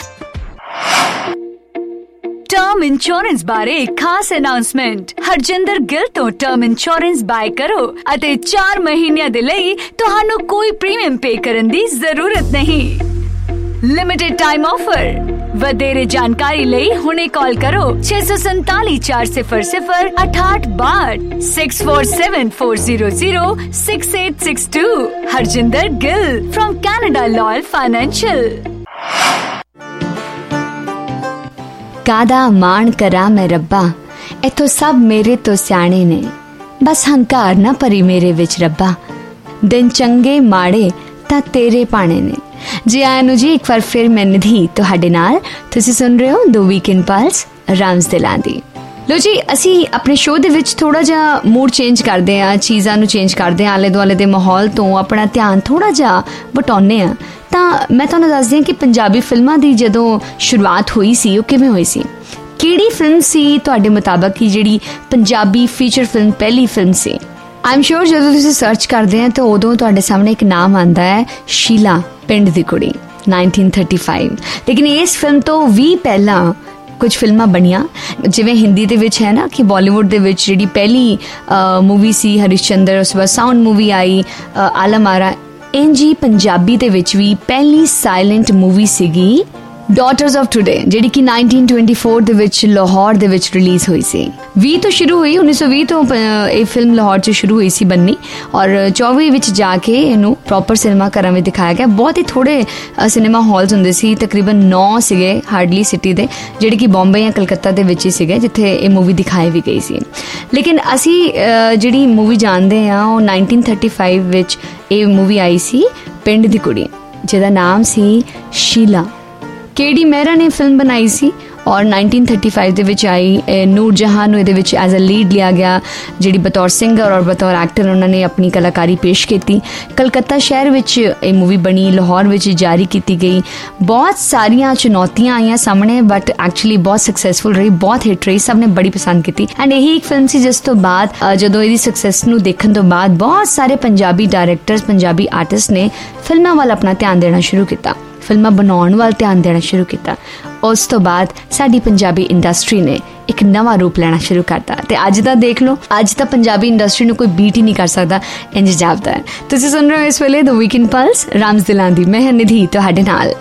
Term insurance ਬਾਰੇ ਇੱਕ ਖਾਸ ਅਨਾਉਂਸਮੈਂਟ। ਹਰਜਿੰਦਰ ਗਿੱਲ ਤੋਂ term insurance bye ਕਰੋ ਅਤੇ ਚਾਰ ਮਹੀਨਿਆਂ ਦੇ ਲਈ ਤੁਹਾਨੂੰ ਕੋਈ ਪ੍ਰੀਮੀਅਮ ਪੇ ਕਰਨ ਦੀ ਜ਼ਰੂਰਤ ਨਹੀਂ। Limited time offer. ਵਧੇਰੇ ਜਾਣਕਾਰੀ ਲਈ ਹੁਣੇ ਕਾਲ ਕਰੋ छह सौ सैंतालीस चार सिफर सिफर अठाठ बाट six four seven four zero zero six eight six two. Harjinder Gill from Canada Loyal Financial. ਕਾਦਾ ਮਾਣ ਕਰਾਂ ਮੈਂ ਰੱਬਾ, ਇਥੋਂ ਸਭ ਮੇਰੇ ਤੋਂ ਸਿਆਣੇ ਨੇ, ਬਸ ਹੰਕਾਰ ਨਾ ਭਰੀ ਮੇਰੇ ਵਿੱਚ ਰੱਬਾ, ਦਿਨ ਚੰਗੇ ਮਾੜੇ ਤਾਂ ਤੇਰੇ ਪਾਣੇ ਨੇ। ਜੀ ਆਇਆਂ ਨੂੰ ਜੀ ਇੱਕ ਵਾਰ ਫਿਰ ਮੈਂ ਨਿਧੀ ਤੁਹਾਡੇ ਨਾਲ। ਤੁਸੀਂ ਸੁਣ ਰਹੇ ਹੋ ਦ ਵੀਕਐਂਡ ਪਲਸ ਰਾਮਸ ਦਿਲਾਂ ਦੀ। ਲੋ ਜੀ, ਅਸੀਂ ਆਪਣੇ ਸ਼ੋਅ ਦੇ ਵਿੱਚ ਥੋੜਾ ਜਿਹਾ ਮੂਡ ਚੇਂਜ ਕਰਦੇ ਹਾਂ, ਚੀਜ਼ਾਂ ਨੂੰ ਚੇਂਜ ਕਰਦੇ ਹਾਂ, ਆਲੇ ਦੁਆਲੇ ਦੇ ਮਾਹੌਲ ਤੋਂ ਆਪਣਾ ਧਿਆਨ ਥੋੜਾ ਜਿਹਾ ਵਟਾਉਂਦੇ ਹਾਂ। ਤਾਂ ਮੈਂ ਤੁਹਾਨੂੰ ਦੱਸਦੀ ਹਾਂ ਕਿ ਪੰਜਾਬੀ ਫਿਲਮਾਂ ਦੀ ਜਦੋਂ ਸ਼ੁਰੂਆਤ ਹੋਈ ਸੀ ਉਹ ਕਿਵੇਂ ਹੋਈ ਸੀ। ਕਿਹੜੀ ਫਿਲਮ ਸੀ ਤੁਹਾਡੇ ਮੁਤਾਬਕ ਕਿ ਜਿਹੜੀ ਪੰਜਾਬੀ ਫੀਚਰ ਫਿਲਮ ਪਹਿਲੀ ਫਿਲਮ ਸੀ? ਆਈ ਐਮ ਸ਼ੋਰ ਜਦੋਂ ਤੁਸੀਂ ਸਰਚ ਕਰਦੇ ਆ ਤਾਂ ਉਦੋਂ ਤੁਹਾਡੇ ਸਾਹਮਣੇ ਇੱਕ ਨਾਮ ਆਉਂਦਾ ਹੈ, ਸ਼ੀਲਾ ਪਿੰਡ ਦੀ ਕੁੜੀ, ਨਾਈਨਟੀਨ ਥਰਟੀ ਫਾਈਵ। ਲੇਕਿਨ ਇਸ ਫਿਲਮ ਤੋਂ ਵੀ ਪਹਿਲਾਂ ਕੁਝ ਫਿਲਮਾਂ ਬਣੀਆਂ, ਜਿਵੇਂ ਹਿੰਦੀ ਦੇ ਵਿੱਚ ਹੈ ਨਾ ਕਿ ਬਾਲੀਵੁੱਡ ਦੇ ਵਿੱਚ ਜਿਹੜੀ ਪਹਿਲੀ ਮੂਵੀ ਸੀ ਹਰਿਸ਼ਚੰਦਰ, ਉਸ ਤੋਂ ਬਾਅਦ ਸਾਊਂਡ ਮੂਵੀ ਆਈ ਆਲਮ ਆਰਾ। ਇੰਜ ਹੀ ਪੰਜਾਬੀ ਦੇ ਵਿੱਚ ਵੀ ਪਹਿਲੀ ਸਾਇਲੈਂਟ ਮੂਵੀ ਸੀਗੀ ਡਾਟਰਸ ਆਫ ਟੂਡੇ, ਜਿਹੜੀ ਕਿ ਨਾਈਨਟੀਨ ਟਵੈਂਟੀ ਫੋਰ ਦੇ ਵਿੱਚ ਲਾਹੌਰ ਦੇ ਵਿੱਚ ਰਿਲੀਜ਼ ਹੋਈ ਸੀ। ਵੀਹ ਤੋਂ ਸ਼ੁਰੂ ਹੋਈ, ਉੱਨੀ ਸੌ ਵੀਹ ਤੋਂ ਇਹ ਫਿਲਮ ਲਾਹੌਰ 'ਚ ਸ਼ੁਰੂ ਹੋਈ ਸੀ ਬਣਨੀ, ਔਰ ਚੌਵੀ ਵਿੱਚ ਜਾ ਕੇ ਇਹਨੂੰ ਪ੍ਰੋਪਰ ਸਿਨੇਮਾ ਘਰਾਂ ਵਿੱਚ ਦਿਖਾਇਆ ਗਿਆ। ਬਹੁਤ ਹੀ ਥੋੜੇ ਸਿਨੇਮਾ ਹਾਲਸ ਹੁੰਦੇ ਸੀ, ਤਕਰੀਬਨ ਨੌ ਸੀਗੇ ਹਾਰਡਲੀ ਸਿਟੀ ਦੇ, ਜਿਹੜੇ ਕਿ ਬੰਬੇ ਜਾਂ ਕਲਕੱਤਾ ਦੇ ਵਿੱਚ ਹੀ ਸੀਗੇ ਜਿੱਥੇ ਇਹ ਮੂਵੀ ਦਿਖਾਈ ਵੀ ਗਈ ਸੀ। ਲੇਕਿਨ ਅਸੀਂ ਜਿਹੜੀ ਮੂਵੀ ਜਾਣਦੇ ਹਾਂ ਉਹ ਨਾਈਨਟੀਨ ਥਰਟੀ ਫਾਈਵ ਵਿੱਚ ਇਹ ਮੂਵੀ ਆਈ ਸੀ, ਪਿੰਡ ਦੀ ਕੁੜੀ, ਜਿਹਦਾ ਨਾਮ ਸੀ ਸ਼ੀਲਾ। केडी मेहरा ने फिल्म बनाई सी और नाइनटीन थर्टी फाइव ਦੇ ਵਿੱਚ ਆਈ। ਨੂਰ ਜਹਾਂ ਨੂੰ ਇਹਦੇ ਵਿੱਚ ਐਜ਼ ਅ ਲੀਡ ਲਿਆ ਗਿਆ, ਜਿਹੜੀ ਬਤੌਰ ਸਿੰਗਰ ਔਰ ਬਤੌਰ ਐਕਟਰ ਉਹਨਾਂ ਨੇ ਆਪਣੀ ਕਲਾਕਾਰੀ ਪੇਸ਼ ਕੀਤੀ। ਕਲਕੱਤਾ ਸ਼ਹਿਰ ਵਿੱਚ ਇਹ ਮੂਵੀ ਬਣੀ, ਲਾਹੌਰ ਵਿੱਚ ਜਾਰੀ ਕੀਤੀ ਗਈ। ਬਹੁਤ ਸਾਰੀਆਂ ਚੁਣੌਤੀਆਂ ਆਈਆਂ ਸਾਹਮਣੇ, ਬਟ ਐਕਚੁਅਲੀ ਬਹੁਤ ਸਕਸੈਸਫੁਲ ਰਹੀ, ਬਹੁਤ ਹਿੱਟ ਰਹੀ, ਸਭ ਨੇ ਬੜੀ ਪਸੰਦ ਕੀਤੀ। ਐਂਡ ਇਹੀ ਇੱਕ ਫਿਲਮ ਸੀ ਜਿਸ ਤੋਂ ਬਾਅਦ ਜਦੋਂ ਇਹਦੀ ਸਕਸੈਸ ਨੂੰ ਦੇਖਣ ਤੋਂ ਬਾਅਦ ਬਹੁਤ ਸਾਰੇ ਪੰਜਾਬੀ ਡਾਇਰੈਕਟਰਸ, ਪੰਜਾਬੀ ਆਰਟਿਸਟ ਨੇ ਫਿਲਮਾਂ ਵੱਲ ਆਪਣਾ ਧਿਆਨ ਦੇਣਾ ਸ਼ੁਰੂ ਕੀਤਾ, ਫਿਲਮਾਂ ਬਣਾਉਣ ਵੱਲ ਧਿਆਨ ਦੇਣਾ ਸ਼ੁਰੂ ਕੀਤਾ। ਉਸ ਤੋਂ ਬਾਅਦ ਸਾਡੀ ਪੰਜਾਬੀ ਇੰਡਸਟਰੀ ਨੇ ਇੱਕ ਨਵਾਂ ਰੂਪ ਲੈਣਾ ਸ਼ੁਰੂ ਕਰਤਾ ਤੇ ਅੱਜ ਦਾ ਦੇਖ ਲਓ, ਅੱਜ ਤਾਂ ਪੰਜਾਬੀ ਇੰਡਸਟਰੀ ਨੂੰ ਕੋਈ ਬੀਟ ਹੀ ਨਹੀਂ ਕਰ ਸਕਦਾ, ਇੰਜ ਜਾਪਦਾ ਹੈ। ਤੁਸੀਂ ਸੁਣ ਰਹੇ ਹੋ ਇਸ ਵੇਲੇ ਦ ਵੀਕਐਂਡ ਪਲਸ ਰਾਮਸ ਦਿਲਾਂ ਦੀ। ਮੈਂ ਹਾਂ ਨਿਧੀ ਤੁਹਾਡੇ ਨਾਲ।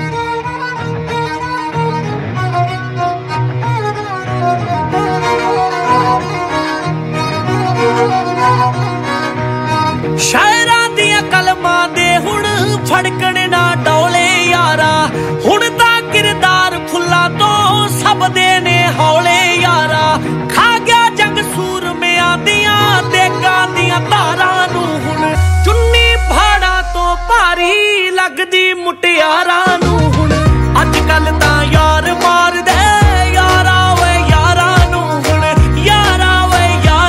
ਸ਼ਾਇਰਾਂ ਦੀਆਂ ਕਲਮਾਂ ਦੇ ਹੁਣ ਫੜਕਣ ਨਾ ਡੋਲੇ ਯਾਰਾ, ਹੁਣ ਤਾਂ ਕਿਰਦਾਰ ਫੁੱਲਾਂ ਤੋਂ ਸਭ ਦੇ ਨੇ ਹੌਲੇ ਯਾਰਾ। ਖਾ ਗਿਆ ਜੰਗ ਸੂਰਮਿਆਂ ਦੀਆਂ ਦੇਗਾਂ ਦੀਆਂ ਧਾਰਾਂ ਨੂੰ, ਹੁਣ ਚੁੰਨੀ ਪਹਾੜਾਂ ਤੋਂ ਭਾਰੀ ਲੱਗਦੀ ਮੁਟਿਆਰਾਂ ਨੂੰ। ਹੁਣ ਅੱਜ ਕੱਲ ਤਾਂ ਯਾਰ ਮਾਰਦੇ ਯਾਰਾ ਵੇ ਯਾਰਾਂ ਨੂੰ, ਹੁਣ ਯਾਰਾ ਵੇ ਯਾਰਾ।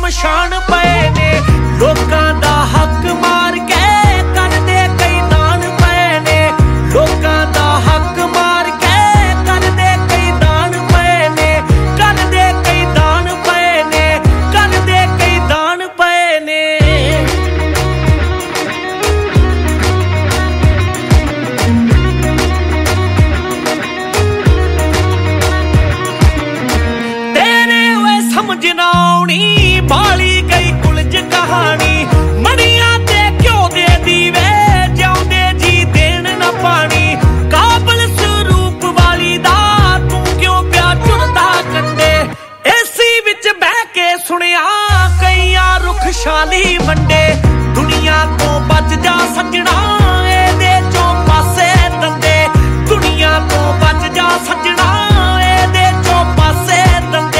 ਸ਼ਮਸ਼ਾਨ ਪਏ ਨੇ ਲੋਕਾਂ ਦਾ ਹੱਕ ਮਾਰ ਕੇ ਕਰਦੇ ਕਈ ਦਾਨ ਪਏ ਨੇ ਲੋਕਾਂ ਦਾ ਹੱਕ ਮਾਰ ਕੇ ਕਰਦੇ ਕਈ ਦਾਨ ਪਏ ਨੇ ਕਰਦੇ ਕਈ ਦਾਨ ਪਏ ਨੇ ਕਰਦੇ ਕਈ ਦਾਨ ਪਏ ਨੇ ਸਮਝ ਨਾ ਆਉਣੀ ਬਾਲੀ ਗਈ ਕੁਲਜ ਕਹਾਣੀ ਮੜੀਆਂ ਤੇ ਘਿਓ ਦੇ ਦੀਵੇ ਜਿਉਂਦੇ ਜੀ ਦੇਣ ਨਾ ਪਾਣੀ ਕਾਬਲ ਸਰੂਪ ਵਾਲੀ ਦਾ ਤੂੰ ਕਿਉਂ ਪਿਆ ਚੁਣਦਾ ਕੰਡੇ ਏਸੀ ਵਿੱਚ ਬਹਿ ਕੇ ਸੁਣਿਆ ਕਈਆਂ ਰੁੱਖ ਛਾਲੀ ਵੰਡੇ ਦੁਨੀਆ ਤੋਂ ਬਚ ਜਾ ਸੱਜਣਾ ਇਹਦੇ ਚੋਂ ਪਾਸੇ ਦੰਦੇ ਦੁਨੀਆ ਤੋਂ ਬਚ ਜਾ ਸੱਜਣਾ ਇਹਦੇ ਚੋਂ ਪਾਸੇ ਦੰਦੇ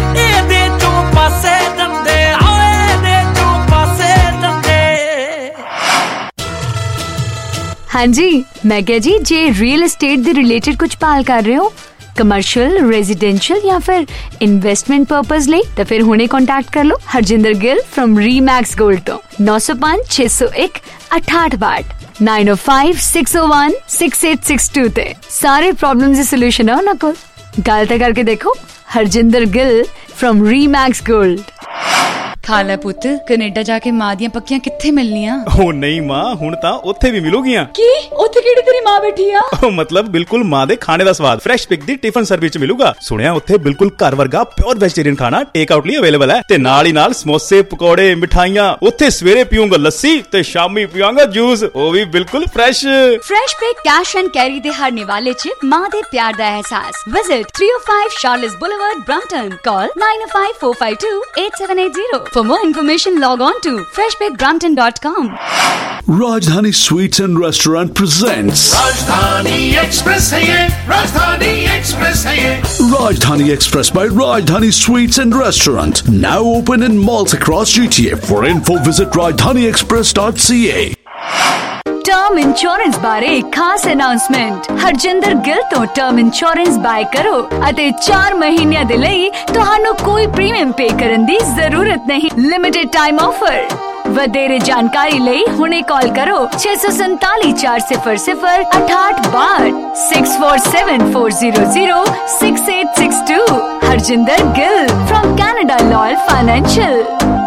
हाँ जी मैं क्या जी जे रियल एस्टेट दे रिलेटेड कुछ भाल कर रहे हो कमर्शियल रेजिडेंशियल या फिर इन्वेस्टमेंट पर्पज ਲਈ ਤਾਂ ਫਿਰ ਹੁਣੇ ਕੰਟੈਕਟ ਕਰ ਲਓ Harjinder Gill from Remax Gold ਤੋਂ nine oh five six oh one eight eight two eight nine oh five six oh one six eight six two ਤੇ ਸਾਰੇ ਪ੍ਰੋਬਲਮਸ ਦੇ ਸੋਲੂਸ਼ਨ ਹੈ ਉਹਨਾਂ ਕੋਲ ਗੱਲ ਤਾਂ ਕਰਕੇ ਦੇਖੋ Harjinder Gill from Remax Gold ਖਾਲਾ ਪੁੱਤ ਕੈਨੇਡਾ ਜਾ ਕੇ ਮਾਂ ਦੀਆਂ ਪੱਕੀਆਂ ਕਿੱਥੇ ਮਿਲਣੀਆਂ ਉਹ ਨਹੀਂ ਮਾਂ ਹੁਣ ਤਾਂ ਉੱਥੇ ਵੀ ਮਿਲੂਗੀਆਂ ਕੀ ਉੱਥੇ ਕਿਹੜੀ ਤੇਰੀ ਮਾਂ ਬੈਠੀ ਆ ਉਹ ਮਤਲਬ ਬਿਲਕੁਲ ਮਾਂ ਦੇ ਖਾਣੇ ਦਾ ਸਵਾਦ ਫਰੈਸ਼ ਪਿਕ ਦੀ ਟਿਫਨ ਸਰਵਿਸ ਚ ਮਿਲੂਗਾ ਸੁਣਿਆ ਉੱਥੇ ਬਿਲਕੁਲ ਘਰ ਵਰਗਾ ਪਿਓਰ ਵੈਜੀਟੇਰੀਅਨ ਖਾਣਾ ਟੇਕ ਆਊਟ ਲਈ ਅਵੇਲੇਬਲ ਹੈ ਤੇ ਨਾਲ ਹੀ ਨਾਲ ਸਮੋਸੇ ਪਕੌੜੇ ਮਿਠਾਈਆਂ ਉੱਥੇ ਸਵੇਰੇ ਪੀਊਂਗਾ ਲੱਸੀ ਤੇ ਸ਼ਾਮੀ ਪੀਵਾਂਗਾ ਜੂਸ ਉਹ ਵੀ ਬਿਲਕੁਲ fresh fresh pick cash and carry ਦੇ ਹਰ ਨਿਵਾਲੇ ਚ ਮਾਂ ਦੇ ਪਿਆਰ ਦਾ ਅਹਿਸਾਸ visit three oh five Charles Boulevard Brampton call nine oh five four five two eight seven eight zero for more information log on to fresh pick brampton dot com. Rajdhani Sweets and Restaurant presents Rajdhani Express hai ye Rajdhani Express hai ye Rajdhani Express by Rajdhani Sweets and Restaurant now open in malls across G T A. For info visit rajdhani express dot c a. Term insurance ਬਾਰੇ ਖਾਸ announcement Harjinder Gill ਤੋਂ term insurance bye ਕਰੋ ਅਤੇ ਚਾਰ ਮਹੀਨਿਆਂ ਦੇ ਲਈ ਤੁਹਾਨੂੰ ਕੋਈ ਪ੍ਰੀਮੀਅਮ ਪੇ ਕਰਨ ਦੀ ਜ਼ਰੂਰਤ ਨਹੀਂ ਲਿਮਿਟਡ ਟਾਈਮ ਆਫਰ ਵਧੇਰੇ ਜਾਣਕਾਰੀ ਲਈ ਹੁਣੇ ਕਾਲ ਕਰੋ six four seven four zero zero eight eight two eight six four seven four zero zero six eight six two Harjinder Gill from Canada Loyal Financial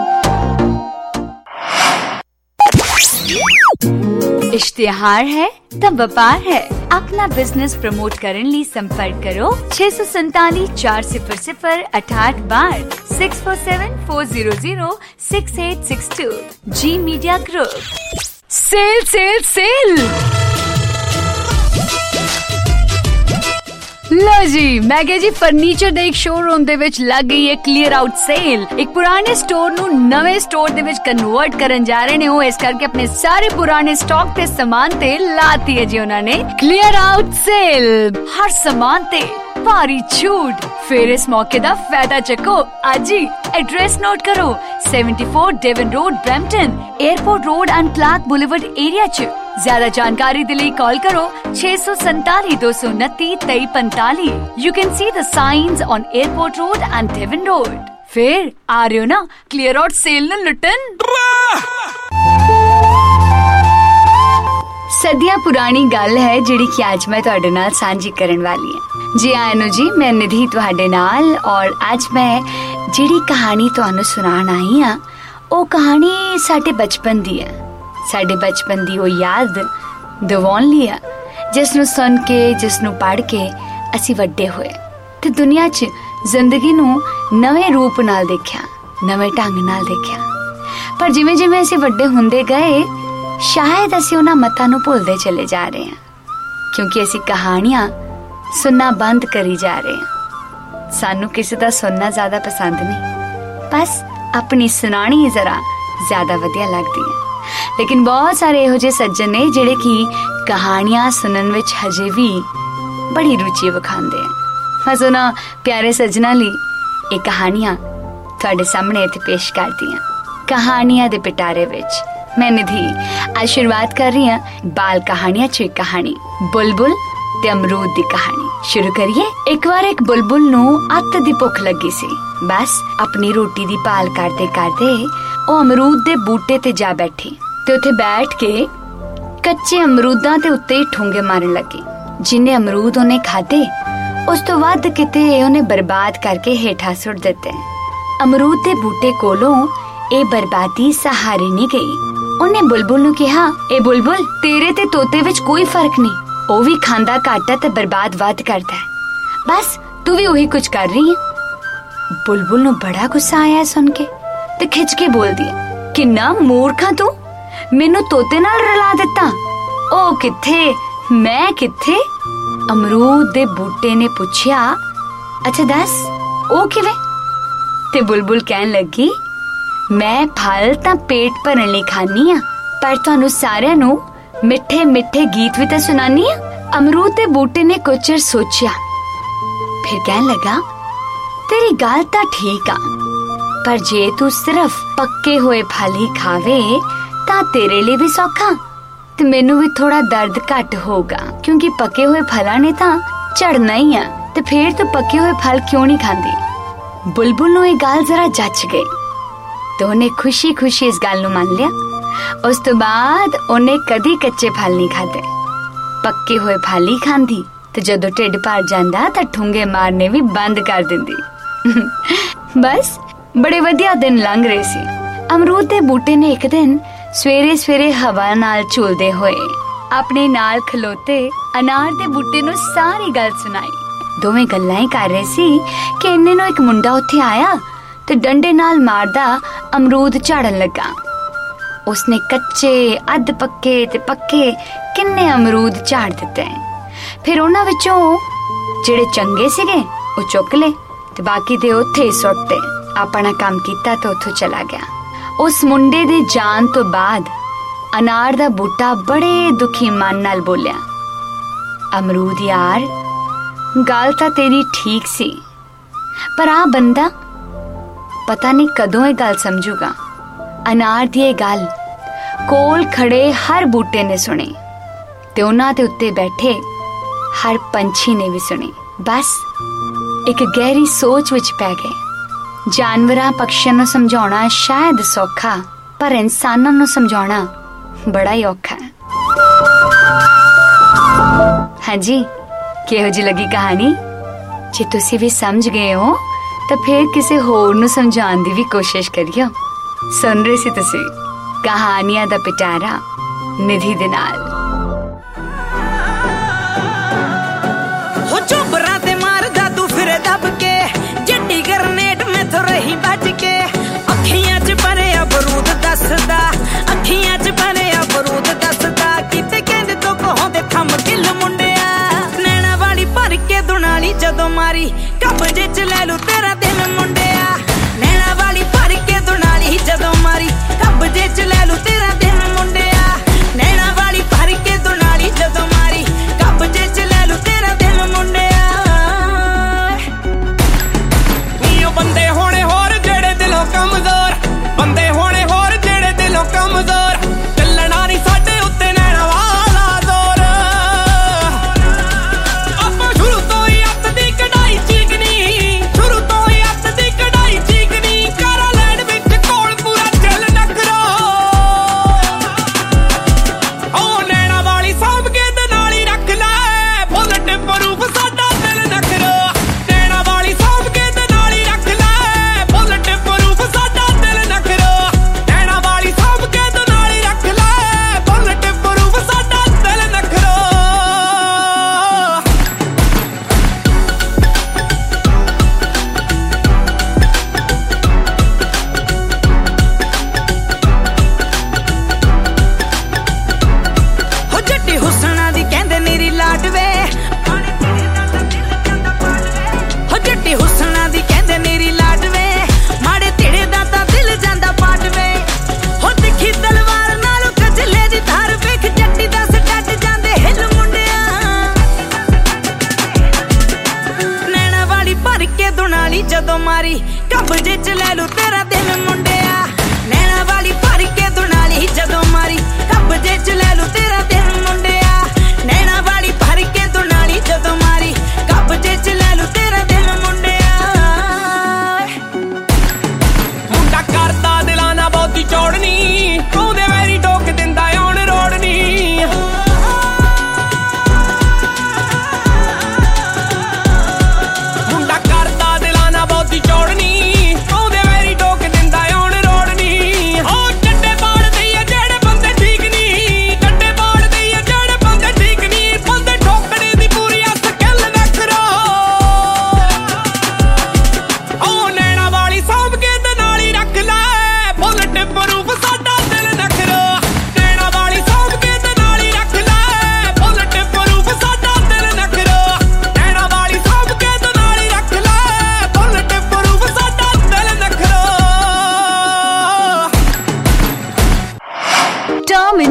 इश्तिहार है तब व्यापार है अपना बिजनेस प्रमोट करने लिए संपर्क करो छह सौ सैतालीस चार सिफर सिफर अठाठ बाट six four seven four zero zero six eight six two G Media Group sale sale sale लो जी मैं कह जी फर्नीचर ਦੇ ਇੱਕ ਸ਼ੋਰੂਮ ਦੇ ਵਿੱਚ ਲੱਗ ਗਈ ਹੈ ਕਲੀਅਰ ਆਊਟ ਸੇਲ ਇੱਕ ਪੁਰਾਣੇ ਸਟੋਰ ਨੂੰ ਨਵੇਂ ਸਟੋਰ ਦੇ ਵਿੱਚ ਕਨਵਰਟ ਕਰਨ ਜਾ ਰਹੇ ਨੇ ਉਹ ਇਸ ਕਰਕੇ ਆਪਣੇ ਸਾਰੇ ਪੁਰਾਣੇ ਸਟਾਕ ਤੇ ਸਮਾਨ ਤੇ ਲਾਤੀ ਹੈ ਜੀ ਉਹਨਾਂ ਨੇ ਕਲੀਅਰ ਆਊਟ ਸੇਲ ਹਰ ਸਮਾਨ ਤੇ ਭਾਰੀ ਛੂਟ ਫਿਰ ਇਸ ਮੌਕੇ ਦਾ ਫਾਇਦਾ ਚੱਕੋ ਅੱਜ ਹੀ ਐਡਰੈਸ ਨੋਟ ਕਰੋ seventy-four Devon Road Brampton Airport Road and Clark Boulevard area ਚ ज्यादा जानकारी के लिए कॉल करो छह सौ सैतालीस दो सौ उनतीस तेईस पैंतालीस you can see the signs on Airport Road and Devon Road फिर आ रहे हो ना क्लियर आउट सेल न लुटन सदियां पुरानी गल है जिहड़ी कि आज मैं तुहाडे नाल सांझी करन वाली है जी आए नो जी मैं निधि तुहाडे नाल और आज मैं जिहड़ी कहानी तुहानू सुनाण आई हां ओ कहानी साडे बचपन दी है ਸਾਡੇ ਬਚਪਨ ਦੀ ਉਹ ਯਾਦ ਦਿਵਾਉਣ ਲਈ ਆ ਜਿਸ ਨੂੰ ਸੁਣ ਕੇ ਜਿਸ ਨੂੰ ਪੜ੍ਹ ਕੇ ਅਸੀਂ ਵੱਡੇ ਹੋਏ ਤੇ ਦੁਨੀਆ 'ਚ ਜ਼ਿੰਦਗੀ ਨੂੰ ਨਵੇਂ ਰੂਪ ਨਾਲ ਦੇਖਿਆ ਨਵੇਂ ਢੰਗ ਨਾਲ ਦੇਖਿਆ ਪਰ ਜਿਵੇਂ ਜਿਵੇਂ ਅਸੀਂ ਵੱਡੇ ਹੁੰਦੇ ਗਏ ਸ਼ਾਇਦ ਅਸੀਂ ਉਹਨਾਂ ਮਤਾਂ ਨੂੰ ਭੁੱਲਦੇ ਚਲੇ ਜਾ ਰਹੇ ਹਾਂ ਕਿਉਂਕਿ ਅਸੀਂ ਕਹਾਣੀਆਂ ਸੁਣਨਾ ਬੰਦ ਕਰੀ ਜਾ ਰਹੇ ਹਾਂ ਸਾਨੂੰ ਕਿਸੇ ਦਾ ਸੁਣਨਾ ਜ਼ਿਆਦਾ ਪਸੰਦ ਨਹੀਂ ਬਸ ਆਪਣੀ ਸੁਣਾਣੀ ਹੀ ਜ਼ਰਾ ਜ਼ਿਆਦਾ ਵਧੀਆ ਲੱਗਦੀ ਹੈ लेकिन बहुत सारे ਇਹੋ ਜਿਹੇ ਸੱਜਣ ਨੇ ਜਿਹੜੇ ਕਿ ਕਹਾਣੀਆਂ ਸੁਣਨ ਵਿੱਚ ਹਜੇ ਵੀ ਬੜੀ ਰੁਚੀ ਵਿਖਾਉਂਦੇ ਆ ਬਸ ਉਹਨਾਂ ਪਿਆਰੇ ਸੱਜਣਾਂ ਲਈ ਇਹ ਕਹਾਣੀਆਂ ਤੁਹਾਡੇ ਸਾਹਮਣੇ ਇੱਥੇ ਪੇਸ਼ ਕਰਦੀ ਹਾਂ ਕਹਾਣੀਆਂ ਦੇ ਪਿਟਾਰੇ ਵਿੱਚ ਮੈਂ ਨਿਧੀ ਅੱਜ ਸ਼ੁਰੂਆਤ ਕਰ ਰਹੀ ਹਾਂ ਬਾਲ ਕਹਾਣੀਆਂ ਚ ਕਹਾਣੀ ਬੁਲਬੁਲ ਤੇ ਅਮਰੂਦ ਦੀ ਕਹਾਣੀ शुरू करिए। एक बार एक बुलबुल नू अत दी भुख लगी सी। बस अपनी रोटी दी भाल करते करते ओ अमरूद दे बूटे ते जा बैठी ते उत्थे बैठ के कच्चे अमरूदां ते उत्ते ही ठूंगे मारन लगी। जिन्ने अमरूद उन्हें खाधे उस तो वध किते उन्हें बर्बाद करके हेठा सुट दिते। अमरूद दे बूटे कोलों ए बर्बादी सहारे नहीं गई। उन्हें बुलबुल नू कहा, ए बुलबुल तेरे ते तोते विच कोई फर्क नहीं, ओ भी खांदा घट ते बर्बाद वध करदा है, बस तू भी वही कुछ कर रही है। बुलबुल नू बड़ा गुस्सा आया सुन के ते खिच के बोल दिया, किन्ना मूर्खा तू, मैनू तोते नाल रला दिता। ओ किथे मैं किथे? अमरूद दे बूटे ने पूछया, अच्छा दस ओ किवें? ते बुलबुल कहन लगी, मैं फल तां पेट भरन लई खानी आ, पर तुहानू सारिआं नू मिठे मिठे गीत भी तो सुनानी आ। अमरूद दे बूटे ने कुछ चिर सोचिया, फिर कहन लगा, तेरी गल तां ठीक आ, पर जे तू सिर्फ पक्के हुए फल ही खावे तां तेरे लिए भी सौखा ते मैनू भी थोड़ा दर्द घट होगा, क्योंकि पके हुए फलां ने तां झड़ना ही आ, ते फिर तू पके हुए फल क्यों नहीं खांदी। बुलबुल नू ये गल जरा जच गई तो उन्हें खुशी खुशी इस गल नू मान लिया। उस तो बाद उन्हें कदी कच्चे फल नहीं खाते, पक्के हुए फल ही खांदी ते जदों ढिड भर जांदा तां ठूंगे मारने भी बंद कर दिंदी। बस बड़े वधिया दिन लंघ रहे सी। अमरूद दे बूटे ने एक दिन सवेरे सवेरे हवा नाल झूलदे होए अपने नाल खलोते अनार दे बूटे नू सारी गल सुनाई। दोवें गल्लां ही कर रहे सी कि इन्ने नू एक मुंडा उत्थे आया ते डंडे नाल मारदा अमरूद झाड़न लगा। उसने कच्चे अध पक्के ते पक्के किन्ने अमरूद झाड़ दिते। फिर उन्हां विचों जेड़े चंगे सीगे ओ चुक ले ते बाकी दे उत्थे ही सुट्टे। अपना काम कीता ते उत्थों चला गया। उस मुंडे दे जान तो बाद अनार दा बूटा बड़े दुखी मन नाल बोलिया, अमरूद यार गल तां तेरी ठीक सी, पर आ बंदा पता नहीं कदों ये गल समझूगा। अनार दी ये गल कोल खड़े हर बूटे ने सुनी ते उन्हां दे उत्ते बैठे हर पंछी ने भी सुनी। बस एक गहरी सोच विच पै गए। जानवरां पक्षियां नूं समझाउणा शायद सौखा, पर इंसानां नूं समझाउणा बड़ा ही औखा है। हाँ जी, किहो जी लगी कहानी? जे तुसी भी समझ गए हो तो फिर किसी होर नूं समझाउण दी भी कोशिश करियो। सुन रहे सी तुसी कहानियां दा पिटारा निधि दे नाल। हो चोबरा ते मारदा तू फिर दब के, जट्टी गरनेट में तो रही बच के। अखियां च भरे अबरूद दसदा, अखियां च भरे अबरूद दसदा, किते कहंदे तो कहोंदे थम किल मुंडिया। नैना वाली भर के दुनाली जदों मारी, कब्जे च ले लू तेरा दिल मुंडिया। नैना वाली भर के दुनाली जदों मारी, कब्जे च ले लू तेरा दिल मुंडिया। नैना वाली भर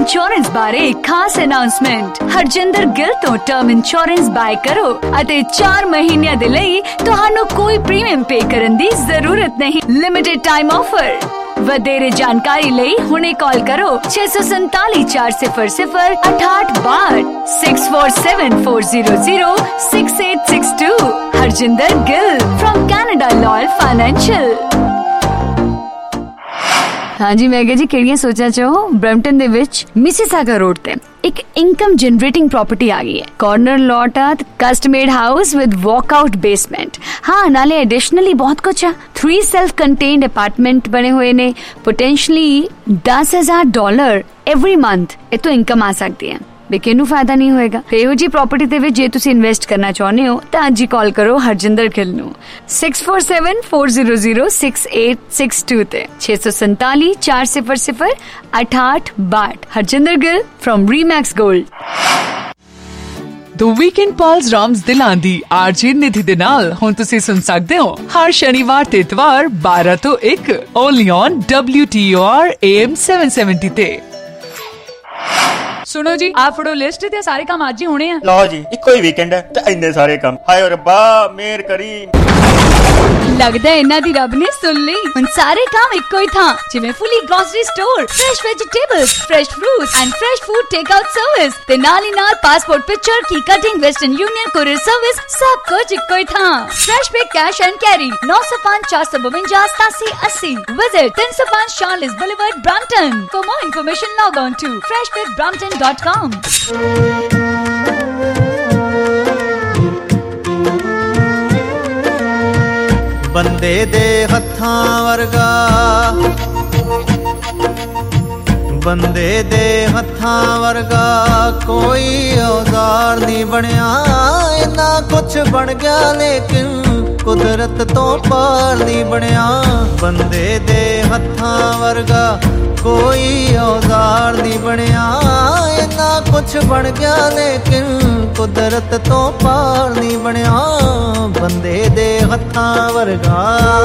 ਇੰਸ਼ੋਰੈਂਸ ਬਾਰੇ ਇੱਕ ਖਾਸ ਅਨਾਉਂਸਮੈਂਟ। ਹਰਜਿੰਦਰ ਗਿੱਲ ਤੋਂ ਟਰਮ ਇੰਸ਼ੋਰੈਂਸ ਬਾਏ ਕਰੋ ਅਤੇ ਚਾਰ ਮਹੀਨਿਆਂ ਦੇ ਲਈ ਤੁਹਾਨੂੰ ਕੋਈ ਪ੍ਰੀਮੀਅਮ ਪੇ ਕਰਨ ਦੀ ਜ਼ਰੂਰਤ ਨਹੀਂ। Limited time offer. ਵਧੇਰੇ ਜਾਣਕਾਰੀ ਲਈ ਹੁਣੇ ਕਾਲ ਕਰੋ ਛੇ ਸੌ ਸੰਤਾਲੀ ਚਾਰ ਸਿਫਰ ਸਿਫਰ ਅਠਾਹਠ ਬਾਹਠ six four seven four zero zero six eight six two. Harjinder Gill from Canada Loyal Financial. ਹਾਂਜੀ ਮੈਂ ਕਿਹਾ ਜੀ ਕਿਹੜੀਆਂ ਸੋਚਾਂ ਚ ਹੋ। ਬਰੈਂਪਟਨ ਦੇ ਵਿੱਚ ਮਿਸੀਸਾਗਾ ਰੋਡ ਤੇ ਇੱਕ ਇਨਕਮ ਜਨਰੇਟਿੰਗ ਪ੍ਰੋਪਰਟੀ ਆ ਗਈ ਹੈ। ਕਾਰਨਰ ਲੋਟ ਆ, custom made house with walkout basement. ਹਾਂ ਨਾਲੇ ਐਡੀਸ਼ਨਲੀ ਬਹੁਤ ਕੁਛ ਆ। ਥ੍ਰੀ ਸੈਲਫ ਕੰਟੇਨਡ ਅਪਾਰਟਮੈਂਟ ਬਣੇ ਹੋਏ ਨੇ। ਪੋਟੈਂਸ਼ਲੀ ਦਸ ਹਜ਼ਾਰ ਡਾਲਰ ਐਵਰੀ ਮੰਥ ਇਹ ਤੋਂ ਇਨਕਮ ਆ ਸਕਦੀ ਹੈ। ਬੇਕੇ ਨੂੰ ਫਾਇਦਾ ਨਹੀਂ ਹੋਏਗਾ। ਇਹੋ ਜੀ ਪ੍ਰਾਪਰਟੀ ਦੇ ਵਿੱਚ ਜੇ ਤੁਸੀਂ ਇਨਵੈਸਟ ਕਰਨਾ ਚਾਹੁੰਦੇ ਹੋ ਤਾਂ ਅੱਜ ਹੀ ਕਾਲ ਕਰੋ ਹਰਜਿੰਦਰ ਗਿੱਲ ਨੂੰ six four seven four zero zero six eight six two ਤੇ ਛੇ ਸੌ ਸੰਤਾਲੀ ਚਾਰ ਸਿਫਰ ਸਿਫਰ ਅਠਾਹਠ ਬਾਹਠ। Harjinder Gill from Remax Gold. The Weekend Pulse ਰਾਮਸ ਦਿਲਾਂ ਦੀ ਆਰਜੇ ਨਿਧੀ ਦੇ ਨਾਲ ਹੁਣ ਤੁਸੀਂ ਸੁਣ ਸਕਦੇ ਹੋ ਹਰ ਸ਼ਨੀਵਾਰ ਤੇ ਇਤਵਾਰ ਬਾਰਾਂ ਤੋਂ ਇੱਕ only on W T O R A M seven seventy ਤੇ। ਸੁਣੋ ਜੀ ਆ ਫੜੋ ਲਿਸਟ ਤੇ ਸਾਰੇ ਕੰਮ ਅੱਜ ਹੀ ਹੋਣੇ ਆ। ਲਓ ਜੀ ਇੱਕੋ ਹੀ ਵੀਕਐਂਡ ਹੈ ਤੇ ਇੰਨੇ ਸਾਰੇ ਕੰਮ। ਹਾਏ ਰੱਬਾ ਮਿਹਰ ਕਰੀ। ਲੱਗਦਾ ਇਹਨਾਂ ਦੀ ਰੱਬ ਨੇ ਸੁਣ ਲਈ। ਹੁਣ ਸਾਰੇ ਕੰਮ ਇੱਕੋ ਹੀ ਥਾਂ ਜਿਵੇਂ fully grocery store, fresh vegetables, fresh fruits and fresh food take out service ਤੇ ਨਾਲ ਹੀ ਨਾਲ ਪਾਸਪੋਰਟ ਪਿਕਚਰ ਕੀ cutting Western Union courier service ਸਭ ਕੁਝ ਇੱਕੋ ਹੀ ਥਾਂ। Fresh pick cash and carry ਨੌ ਸੌ ਪੰਜ ਚਾਰ ਸੌ ਬਵੰਜਾ ਸਤਾਸੀ ਅੱਸੀ। ਵਿਜ਼ਿਟ ਤਿੰਨ ਸੌ ਪੰਜ Charolais Boulevard Brampton. For more information log on to fresh pick brampton dot com। ਬੰਦੇ ਦੇ ਹੱਥਾਂ ਵਰਗਾ ਬੰਦੇ ਦੇ ਹੱਥਾਂ ਵਰਗਾ ਕੋਈ ਔਜ਼ਾਰ ਨਹੀਂ ਬਣਿਆ। ਇੰਨਾ ਕੁਛ ਬਣ ਗਿਆ ਲੇਕਿਨ ਕੁਦਰਤ ਤੋਂ ਪਾਰ ਨਹੀਂ ਬਣਿਆ। ਬੰਦੇ ਦੇ ਹੱਥਾਂ ਵਰਗਾ ਕੋਈ ਔਜ਼ਾਰ ਨਹੀਂ ਬਣਿਆ। ਇੰਨਾ ਕੁਛ ਬਣ ਗਿਆ ਲੇਕਿਨ ਕੁਦਰਤ ਤੋਂ ਪਾਰ ਨਹੀਂ ਬਣਿਆ। ਬੰਦੇ ਦੇ ਹੱਥਾਂ ਵਰਗਾ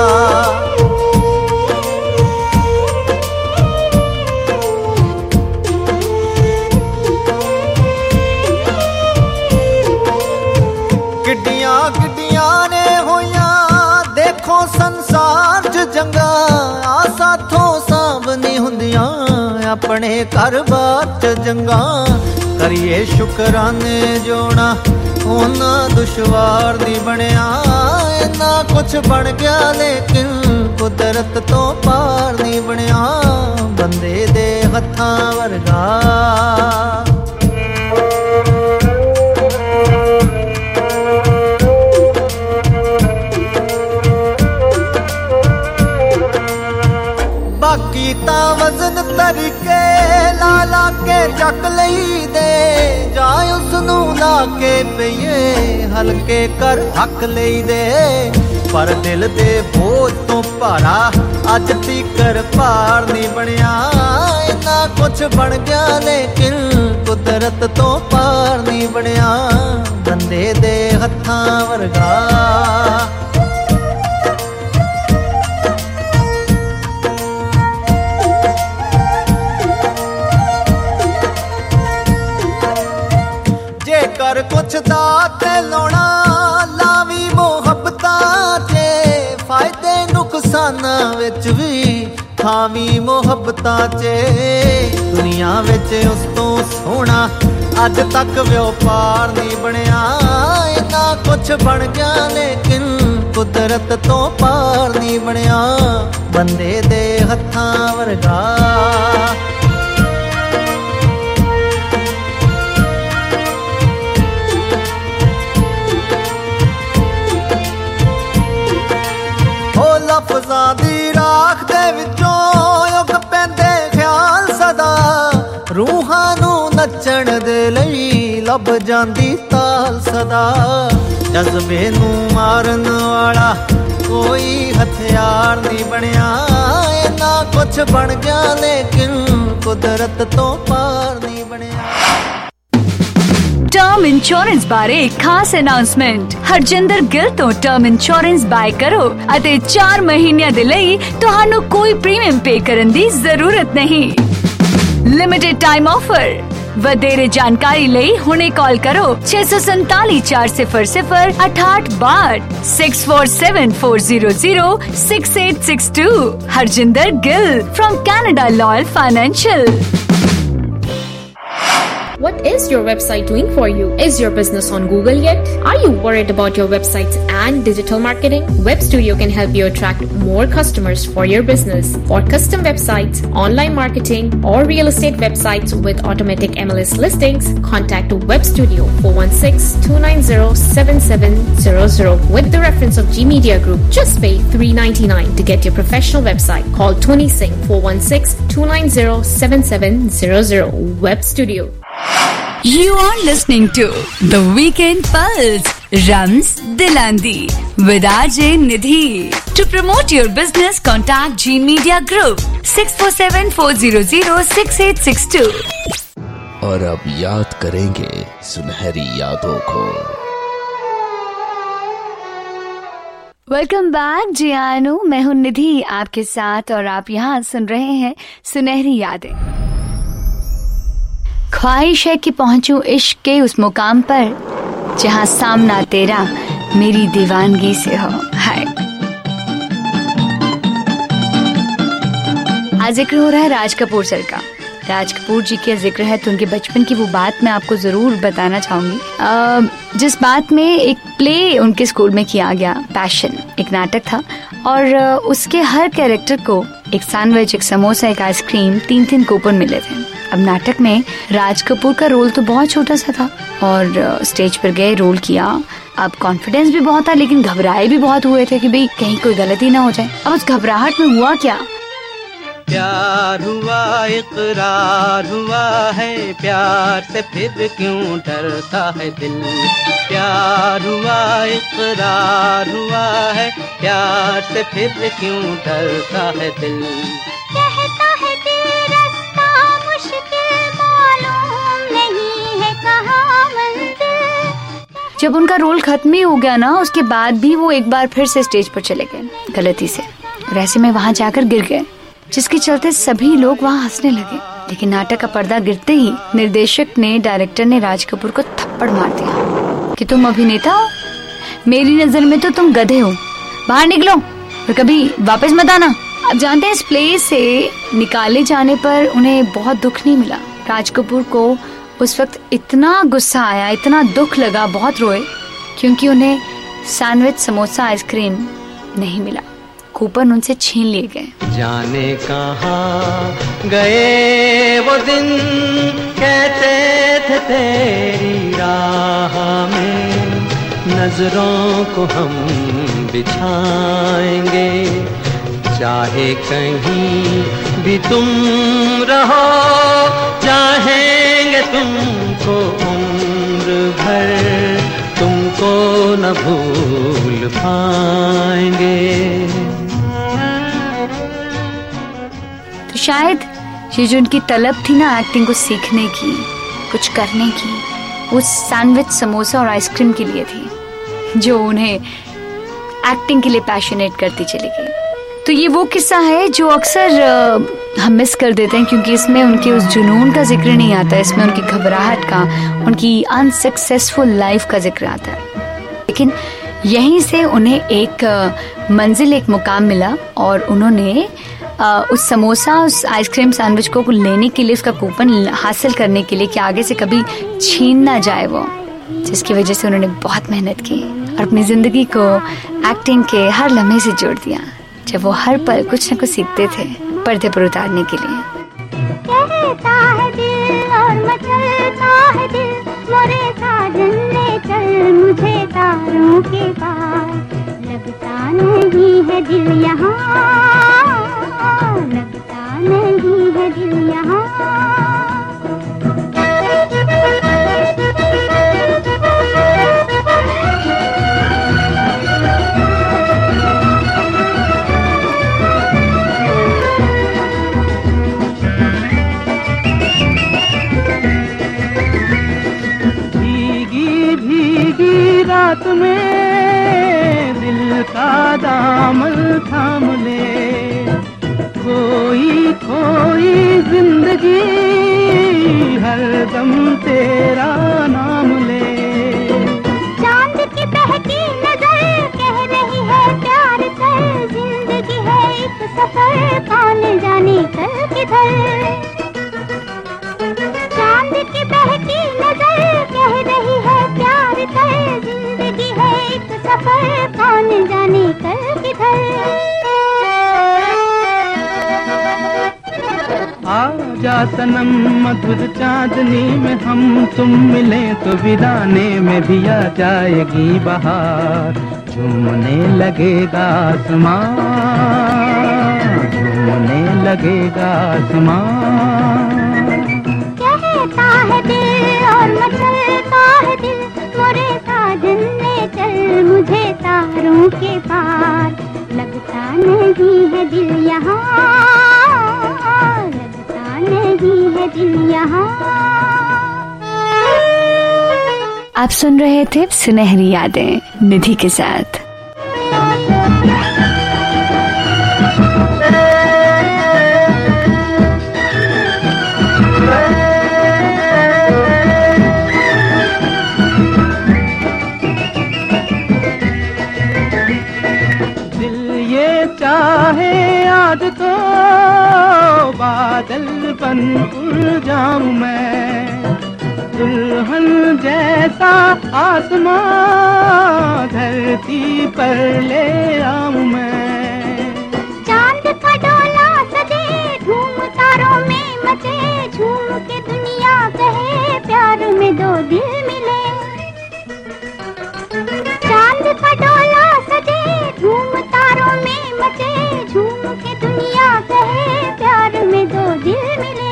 ਕਿੱਡੀਆਂ ਕਿੱਡੀਆਂ ਨੇ ਹੋਈਆਂ ਦੇਖੋ ਸੰਸਾਰ 'ਚ ਜੰਗਾਂ। ਆ ਸਾਥੋਂ ਸਾਂਭ ਨਹੀਂ ਹੁੰਦੀਆਂ ਆਪਣੇ ਘਰ-ਬਾਰ 'ਚ ਜੰਗਾਂ। ਕਰੀਏ ਸ਼ੁਕਰਾਨੇ ਜੋਣਾ ਉਹਨਾਂ ਦੁਸ਼ਵਾਰ ਨਹੀਂ ਬਣਿਆ। ਇੰਨਾ ਕੁਛ ਬਣ ਗਿਆ ਲੇਕਿਨ ਕੁਦਰਤ ਤੋਂ ਪਾਰ ਨਹੀਂ ਬਣਿਆ। ਬੰਦੇ ਦੇ ਹੱਥਾਂ ਵਰਗਾ ਬਾਕੀ ਤਾਂ ਵਜ਼ਨ ਤਰੀਕੇ ਲਾ ਲਾ ਕੇ ਚੱਕ ਲਈ ਦੇ। ਜਾਂ ਉਸ ਨੂੰ ਲਾ ਕੇ ਪਈਏ ਹਲਕੇ ਕਰ ਹੱਕ ਲਈ ਦੇ। ਪਰ ਦਿਲ ਦੇ ਬੋਝ ਤੋਂ ਭਾਰਾ ਅੱਜ ਤੀਕਰ ਭਾਰ ਨਹੀਂ ਬਣਿਆ। ਇੰਨਾ ਕੁਛ ਬਣ ਗਿਆ ਲੇਕਿਨ ਕੁਦਰਤ ਤੋਂ ਪਾਰ ਨਹੀਂ ਬਣਿਆ। ਬੰਦੇ ਦੇ ਹੱਥਾਂ ਵਰਗਾ ਕਰ ਕੁਛ ਦਾ ਤੇ ਲਾਉਣਾ ਲਾਵੀ ਮੁਹੱਬਤਾਂ 'ਚ। ਫਾਇਦੇ ਨੁਕਸਾਨਾਂ ਵਿੱਚ ਵੀ ਥਾਵੀ ਮੁਹੱਬਤਾਂ 'ਚ। ਦੁਨੀਆ ਵਿੱਚ ਉਸ ਤੋਂ ਸੋਹਣਾ ਅੱਜ ਤੱਕ ਵਪਾਰ ਨਹੀਂ ਬਣਿਆ। ਇੰਨਾ ਕੁਛ ਬਣ ਗਿਆ ਲੇਕਿਨ ਕੁਦਰਤ ਤੋਂ ਪਾਰ ਨਹੀਂ ਬਣਿਆ। ਬੰਦੇ ਦੇ ਹੱਥਾਂ ਵਰਗਾ ਲਫ਼ਜ਼ਾਂ ਦੀ ਰਾਖ ਦੇ ਵਿੱਚੋਂ ਉੱਗ ਪੈਂਦੇ ਖਿਆਲ ਸਦਾ। ਰੂਹਾਂ ਨੂੰ ਨੱਚਣ ਦੇ ਲਈ ਲੱਭ ਜਾਂਦੀ ਤਾਲ ਸਦਾ। ਜਜ਼ਬੇ ਨੂੰ ਮਾਰਨ ਵਾਲਾ ਕੋਈ ਹਥਿਆਰ ਨਹੀਂ ਬਣਿਆ। ਇੰਨਾ ਕੁਛ ਬਣ ਗਿਆ ਲੇਕਿਨ ਕੁਦਰਤ ਤੋਂ ਪਾਰ ਨਹੀਂ ਬਣਿਆ। ਟਰਮ ਇੰਸ਼ੋਰੈਂਸ ਬਾਰੇ ਇੱਕ ਖਾਸ ਅਨਾਉਂਸਮੈਂਟ। ਹਰਜਿੰਦਰ ਗਿੱਲ ਤੋਂ ਟਰਮ ਇੰਸ਼ੋਰੈਂਸ ਬਾਏ ਕਰੋ ਅਤੇ ਚਾਰ ਮਹੀਨਿਆਂ ਦੇ ਲਈ ਤੁਹਾਨੂੰ ਕੋਈ ਪ੍ਰੀਮੀਅਮ ਪੇ ਕਰਨ ਦੀ ਜ਼ਰੂਰਤ ਨਹੀਂ। Limited time offer. ਵਧੇਰੇ ਜਾਣਕਾਰੀ ਲਈ ਹੁਣੇ ਕਾਲ ਕਰੋ छे सौ सैंतालीस चार सिफर सिफर अठाठ बाट six four seven four zero zero six eight six two. Harjinder Gill from Canada Loyal Financial. What is your website doing for you? Is your business on Google yet? Are you worried about your websites and digital marketing? Web Studio can help you attract more customers for your business. For custom websites, online marketing, or real estate websites with automatic M L S listings, contact Web Studio four one six, two nine zero, seven seven zero zero with the reference of G Media Group. Just pay three ninety-nine to get your professional website. Call Tony Singh four one six, two nine zero, seven seven zero zero. Web Studio. You are listening to The Weekend Pulse, Rams Dilandi with R J Nidhi. To promote your business, contact G Media Group six four seven, four zero zero, six eight six two. और अब याद करेंगे सुनहरी यादों को। Welcome back जी आनू, मैं हूँ निधि आपके साथ और आप यहाँ सुन रहे हैं सुनहरी यादें। ख्वाहिश है कि पहुंचूं इश्क के उस मुकाम पर जहां सामना तेरा मेरी दीवानगी से हो। हाय, आज जिक्र हो रहा है राज कपूर सर का। राज कपूर जी का जिक्र है तो उनके बचपन की वो बात मैं आपको जरूर बताना चाहूंगी। जिस बात में एक प्ले उनके स्कूल में किया गया, पैशन एक नाटक था और उसके हर कैरेक्टर को एक सैंडविच, एक समोसा, एक आइसक्रीम, तीन तीन कूपन मिले थे। अब नाटक में राज कपूर का रोल तो बहुत छोटा सा था और स्टेज पर गए, रोल किया। अब कॉन्फिडेंस भी बहुत था लेकिन घबराए भी बहुत हुए थे कि भाई कहीं कोई गलती ना हो जाए। अब उस घबराहट में हुआ क्या, प्यार हुआ इकरार हुआ है, प्यार से फिर क्यों डरता है दिल। प्यार हुआ इकरार हुआ है, प्यार से फिर क्यों डरता है दिल। कहता है दिल रास्ता मुश्किल मालूम नहीं है कहाँ मंजिल। जब उनका रोल खत्म ही हो गया ना, उसके बाद भी वो एक बार फिर से स्टेज पर चले गए गलती से, और ऐसे में वहाँ जाकर गिर गए, जिसके चलते सभी लोग वहाँ हंसने लगे। लेकिन नाटक का पर्दा गिरते ही निर्देशक ने, डायरेक्टर ने राज कपूर को थप्पड़ मार दिया कि तुम अभिनेता हो, मेरी नजर में तो तुम गधे हो, बाहर निकलो और कभी वापस मत आना। अब जानते हैं इस प्ले से निकाले जाने पर उन्हें बहुत दुख नहीं मिला। राज कपूर को उस वक्त इतना गुस्सा आया, इतना दुख लगा, बहुत रोए क्योंकि उन्हें सैंडविच, समोसा, आइसक्रीम नहीं मिला, कूपन उनसे छीन लिए गए। जाने कहाँ गए वो दिन, कहते थे तेरी राह में नजरों को हम बिछाएंगे, चाहे कहीं भी तुम रहो, चाहेंगे तुमको उम्र भर, तुमको न भूल पाएंगे। तो शायद ये जो उनकी तलब थी ना एक्टिंग को सीखने की, कुछ करने की, वो सैंडविच, समोसा और आइसक्रीम के लिए थी जो उन्हें एक्टिंग के लिए पैशनेट करती चली गई। तो ये वो किस्सा है जो अक्सर हम मिस कर देते हैं क्योंकि इसमें उनके उस जुनून का जिक्र नहीं आता, इसमें उनकी घबराहट का, उनकी अनसक्सेसफुल लाइफ का जिक्र आता है। लेकिन यहीं से उन्हें एक मंजिल, एक मुकाम मिला और उन्होंने उस समोसा, उस आइसक्रीम, सैंडविच को लेने के लिए, उसका कूपन हासिल करने के लिए कि आगे से कभी छीन ना जाए वो, जिसकी वजह से उन्होंने बहुत मेहनत की और अपनी जिंदगी को एक्टिंग के हर लम्हे से जोड़ दिया, जब वो हर पल कुछ न कुछ सीखते थे पर्दे पर उतारने के लिए। कहता है दिल और मचलता है दिल, मोरे साजन ले चल मुझे तारों के पास, लगता नहीं है दिल यहाँ, लगता नहीं है दिल यहाँ। रात में दिल का दामन थाम ले, कोई कोई जिंदगी कौन जाने कल किधर। चांद की बहकी नजर कह रही है प्यार कर, जिंदगी है एक सफर कौन जाने कल किधर। आजा सनम मधुर चांदनी में हम तुम मिले तो वीराने में भी आ जाएगी बहार। झूमने लगेगा आसमां, झूमने लगेगा आसमां। कहता है दिल और मचलता है दिल, मोरे साजन ले चल मुझे तारों के पार। लगता नहीं है दिल यहाँ, नहीं है दिल यहाँ। आप सुन रहे थे सुनहरी यादें निधि के साथ। दिल ये चाहे आज तो बादल बन उड़ जाऊं मैं, दुल्हन जैसा आसमां धरती पर ले आऊं मैं। चांद का डोला सजे धूम तारों में मचे, झूम के दुनिया कहे प्यार में दो दिल मिले। चांद का डोला सजे धूम तारों में मचे, झूम के दुनिया कहे प्यार में दो दिल मिले।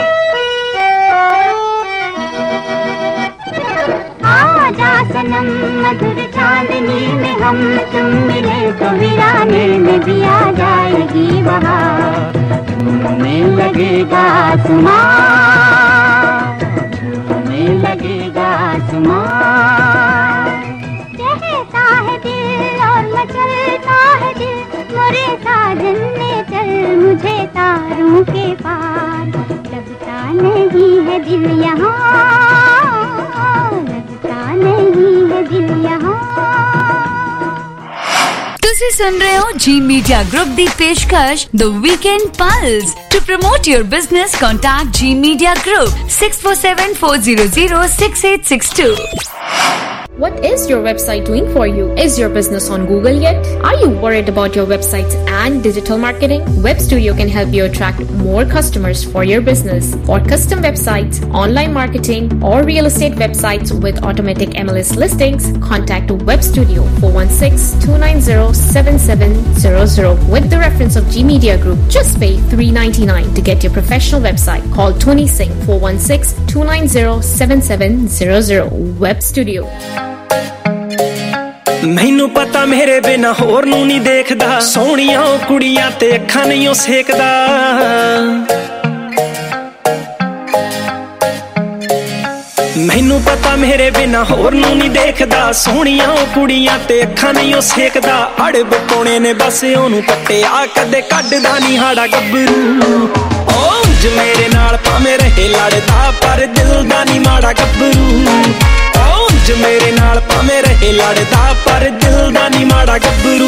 आजा सनम मधुर चांदनी में हम तुम मिले तो वीराने में भी आ जाएगी बहार। झूमने लगेगा आसमां, झूमने लगेगा आसमां। कहता है दिल और मचलता है दिल, मोरे साजन ले चल मुझे तारों के पार। लगता नहीं है दिल यहाँ, लगता नहीं है दिल यहाँ। ਤੁਸੀਂ ਸੁਣ ਰਹੇ ਹੋ ਜੀ ਮੀਡੀਆ ਗਰੁੱਪ ਦੀ ਪੇਸ਼ਕਸ਼ the weekend plus. To promote your business contact G media Group six four seven four zero zero six eight six two. What is your website doing for you? Is your business on Google yet? Are you worried about your websites and digital marketing? Web Studio can help you attract more customers for your business. For custom websites, online marketing, or real estate websites with automatic M L S listings, contact Web Studio four one six two nine zero seven seven zero zero with the reference of G Media Group. Just pay three ninety-nine to get your professional website. Call Tony Singh four one six two nine zero seven seven zero zero. Web Studio. ਮੈਨੂੰ ਪਤਾ ਮੇਰੇ ਬਿਨਾ ਹੋਰ ਨੂੰ ਨਹੀਂ ਦੇਖਦਾ, ਸੋਹਣੀਆਂ ਕੁੜੀਆਂ ਤੇ ਅੱਖਾਂ ਨਹੀਂ ਉਹ ਸੇਕਦਾ। ਮੈਨੂੰ ਪਤਾ ਮੇਰੇ ਬਿਨਾ ਹੋਰ ਨੂੰ ਨਹੀਂ ਦੇਖਦਾ, ਸੋਹਣੀਆਂ ਕੁੜੀਆਂ ਤੇ ਅੱਖਾਂ ਨਹੀਂ ਉਹ ਸੇਕਦਾ। ਅੜਬ ਕੋਣੇ ਨੇ ਬਸ ਉਹਨੂੰ ਪੱਟਿਆ, ਕਦੇ ਕੱਢਦਾ ਨਹੀਂ ਹਾੜਾ ਗੱਭਰੂ। ਉਂਝ ਮੇਰੇ ਨਾਲ ਭਾਵੇਂ ਰਹੇ ਲੜਦਾ, ਪਰ ਦਿਲ ਦਾ ਨਹੀਂ ਮਾੜਾ ਗੱਭਰੂ। ਉਂਝ ਮੇਰੇ ਨਾਲ ਭਾਵੇਂ ਰਹੇ ਲੜਦਾ, ਪਰ ਦਿਲ ਦਾ ਨਹੀਂ ਮਾੜਾ ਗੱਭਰੂ।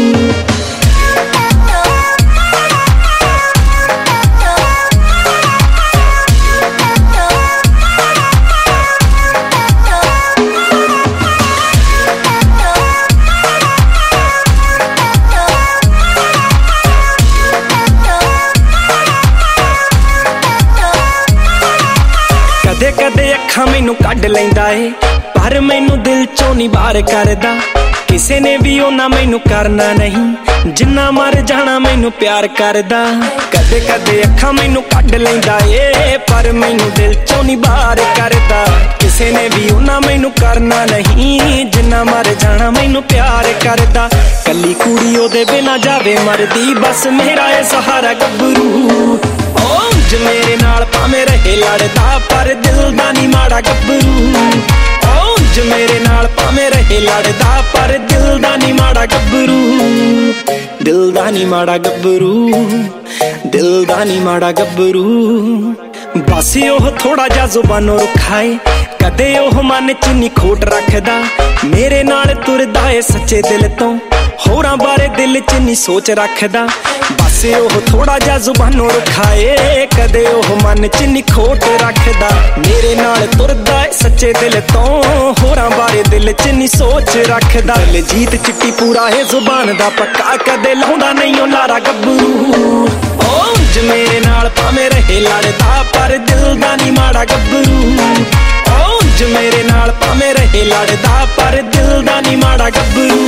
ਕਦੇ ਕਦੇ ਅੱਖਾਂ ਮੈਨੂੰ ਕੱਢ ਲੈਂਦਾ ਏ, ਪਰ ਮੈਨੂੰ ਦਿਲ ਚੋਂ ਨਹੀਂ ਬਾਹਰ ਕਰਦਾ। ਕਿਸੇ ਨੇ ਵੀ ਉਹਨਾਂ ਮੈਨੂੰ ਕਰਨਾ ਨਹੀਂ, ਜਿੰਨਾ ਮਰ ਜਾਣਾ ਮੈਨੂੰ ਪਿਆਰ ਕਰਦਾ। ਕਦੇ ਕਦੇ ਅੱਖਾਂ ਮੈਨੂੰ ਕੱਢ ਲੈਂਦਾ ਏ, ਪਰ ਮੈਨੂੰ ਦਿਲ ਚੋਂ ਨਹੀਂ ਬਾਹਰ ਕਰਦਾ। ਕਿਸੇ ਨੇ ਵੀ ਉਹਨਾਂ ਮੈਨੂੰ ਕਰਨਾ ਨਹੀਂ, ਜਿੰਨਾ ਮਰ ਜਾਣਾ ਮੈਨੂੰ ਪਿਆਰ ਕਰਦਾ। ਕੱਲੀ ਕੁੜੀ ਉਹਦੇ ਬਿਨਾ ਜਾਵੇ ਮਰਦੀ, ਬਸ ਮੇਰਾ ਏ ਸਹਾਰਾ ਗੱਭਰੂ। ਉਂਝ ਮੇਰੇ ਨਾਲ ਭਾਵੇਂ ਰਹੇ ਲੜਦਾ, ਪਰ ਦਿਲ ਦਾ ਨਹੀਂ ਮਾੜਾ ਗੱਭਰੂ। ਉਂਝ ਮੇਰੇ ਨਾਲ ਭਾਵੇਂ ਰਹੇ ਲੜਦਾ, ਪਰ ਦਿਲ ਦਾ ਨਹੀਂ ਮਾੜਾ ਗੱਭਰੂ। ਦਿਲ ਦਾ ਨਹੀਂ ਮਾੜਾ ਗੱਭਰੂ, ਦਿਲ ਦਾ ਨਹੀਂ ਮਾੜਾ ਗੱਭਰੂ। ਬਸ ਉਹ ਥੋੜਾ ਜਿਹਾ ਜ਼ੁਬਾਨੋਂ ਰੁੱਖਾ ਏ, ਕਦੇ ਉਹ ਮਨ ਚ ਨਹੀਂ ਖੋਟ ਰੱਖਦਾ। ਮੇਰੇ ਨਾਲ ਤੁਰਦਾ ਏ ਸੱਚੇ ਦਿਲ ਤੋਂ, ਹੋਰਾਂ ਬਾਰੇ ਦਿਲ ਚ ਨਹੀਂ ਸੋਚ ਰੱਖਦਾ, ਬਸ ਉਹ ਥੋੜਾ ਜਿਹਾ ਜ਼ੁਬਾਨੋਂ ਰੁਖਾਏ, ਕਦੇ ਉਹ ਮਨ ਚ ਨਹੀਂ ਖੋਟ ਰੱਖਦਾ। ਮੇਰੇ ਨਾਲ ਤੁਰਦਾ ਏ ਸੱਚੇ ਦਿਲ ਤੋਂ, ਹੋਰਾਂ ਬਾਰੇ ਦਿਲ ਚ ਨਹੀਂ ਸੋਚ ਰੱਖਦਾ। ਦਿਲਜੀਤ ਚਿੱਟੀ ਪੂਰਾ ਏ ਜ਼ੁਬਾਨ ਦਾ ਪੱਕਾ, ਕਦੇ ਲਾਉਂਦਾ ਨਹੀਂ ਉਹ ਲਾਰਾ ਗੱਭਰੂ। ਉਂਝ ਮੇਰੇ ਨਾਲ ਭਾਵੇਂ ਰਹੇ ਲੜਦਾ, ਪਰ ਦਿਲ ਦਾ ਨਹੀਂ ਮਾੜਾ ਗੱਭਰੂ। ਉਂਝ ਮੇਰੇ ਨਾਲ ਭਾਵੇਂ ਰਹੇ ਲੜਦਾ, ਪਰ ਦਿਲ ਦਾ ਨਹੀਂ ਮਾੜਾ ਗੱਭਰੂ।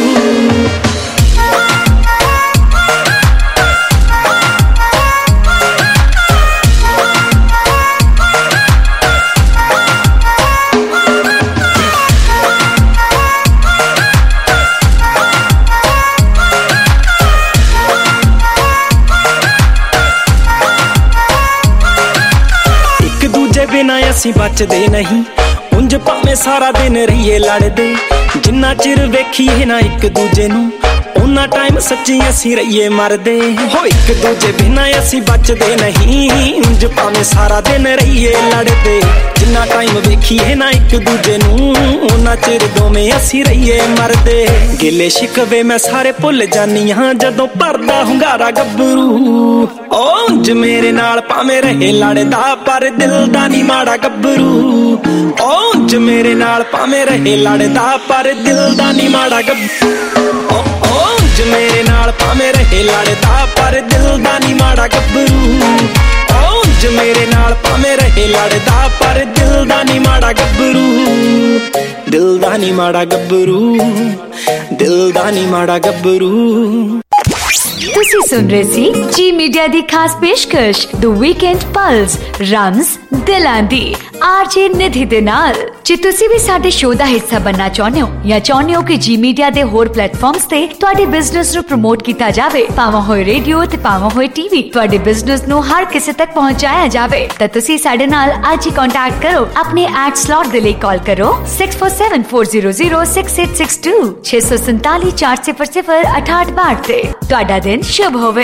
ਬਿਨਾਂ ਅਸੀਂ ਬਚਦੇ ਨਹੀਂ, ਉਂਝ ਭਾਵੇਂ ਸਾਰਾ ਦਿਨ ਰਹੀਏ ਲੜਦੇ, ਜਿੰਨਾ ਚਿਰ ਵੇਖੀਏ ਨਾ ਇੱਕ ਦੂਜੇ ਨੂੰ, ਉਹਨਾਂ ਟਾਈਮ ਸੱਚੀ ਅਸੀਂ ਰਹੀਏ ਮਰਦੇ। ਹੋ ਇੱਕ ਦੂਜੇ ਬਿਨਾਂ ਅਸੀਂ ਬਚਦੇ ਨਹੀਂ, ਉਂਝ ਭਾਵੇਂ ਸਾਰਾ ਦਿਨ ਰਹੀਏ ਲੜਦੇ, ਜਿੰਨਾ ਟਾਈਮ ਵੇਖੀਏ ਨਾ ਇੱਕ ਦੂਜੇ ਨੂੰ, ਉਹਨਾਂ ਚਿਰ ਦੋਵੇਂ ਅਸੀਂ ਰਹੀਏ ਮਰਦੇ। ਗਿਲੇ ਸ਼ਿਕਵੇ ਮੈਂ ਸਾਰੇ ਭੁੱਲ ਜਾਨੀ ਹਾਂ ਜਦੋਂ ਭਰਦਾ ਹੁੰਗਾਰਾ ਗੱਭਰੂ। ਉਂਝ ਮੇਰੇ ਨਾਲ ਭਾਵੇਂ ਰਹੇ ਲੜਦਾ, ਪਰ ਦਿਲ ਦਾ ਨਹੀਂ ਮਾੜਾ ਗੱਭਰੂ। ਉਂਝ ਮੇਰੇ ਨਾਲ ਭਾਵੇਂ ਰਹੇ ਲੜਦਾ, ਪਰ ਦਿਲ ਦਾ ਨਹੀਂ ਮਾੜਾ ਗੱਭਰੂ। ਉਂਝ ਮੇਰੇ ਨਾਲ ਭਾਵੇਂ ਰਹੇ ਲੜਦਾ, ਪਰ ਦਿਲ ਦਾ ਨਹੀਂ ਮਾੜਾ ਗੱਭਰੂ। ਉਂਝ ਮੇਰੇ ਨਾਲ ਭਾਵੇਂ ਰਹੇ ਲੜਦਾ, ਪਰ ਦਿਲ ਦਾ ਨਹੀਂ ਮਾੜਾ ਗੱਭਰੂ। ਦਿਲ ਦਾ ਨਹੀਂ ਮਾੜਾ ਗੱਭਰੂ, ਦਿਲ ਦਾ ਨਹੀਂ ਮਾੜਾ ਗੱਭਰੂ। ਤੁਸੀਂ ਸੁਣ ਰਹੇ ਸੀ ਜੀ ਮੀਡੀਆ ਦੀ ਖਾਸ ਪੇਸ਼ਕਸ਼ ਦ ਵੀਕਐਂਡ ਪਲਸ ਰਮਜ਼ ਦਿਲਾਂ ਦੀ ਆਰਜੇ ਨਿਧੀ ਦੇ ਨਾਲ। ਜੇ ਤੁਸੀਂ ਵੀ ਸਾਡੇ ਸ਼ੋਅ ਦਾ ਹਿੱਸਾ ਬਣਨਾ ਚਾਹੁੰਦੇ ਹੋ ਜਾਂ ਚਾਹੁੰਦੇ ਹੋ ਕਿ ਜੀ ਮੀਡੀਆ ਦੇ ਹੋਰ ਪਲੇਟਫਾਰਮਸ ਤੇ ਤੁਹਾਡੇ ਬਿਜ਼ਨਸ ਨੂੰ ਪ੍ਰਮੋਟ ਕੀਤਾ ਜਾਵੇ, ਭਾਵੇਂ ਹੋਏ ਰੇਡੀਓ ਤੇ ਭਾਵੇਂ ਹੋਏ ਟੀਵੀ, ਤੁਹਾਡੇ ਬਿਜ਼ਨਸ ਨੂੰ ਹਰ ਕਿਸੇ ਤੱਕ ਪਹੁੰਚਾਇਆ ਜਾਵੇ, ਤਾਂ ਤੁਸੀਂ ਸਾਡੇ ਨਾਲ ਅੱਜ ਹੀ ਕੰਟੈਕਟ ਕਰੋ। ਆਪਣੇ ਐਡ ਸਲੌਟ ਦੇ ਲਈ ਕਾਲ ਕਰੋ six four seven four zero zero six eight six two ਛੇ ਸੌ ਸੰਤਾਲੀ ਚਾਰ ਸਿਫਰ ਸਿਫਰ ਅਠਾਹਠ ਬਾਹਠ ਤੇ। ਤੁਹਾਡਾ ਦਿਨ ਸ਼ੁਭ ਹੋਵੇ।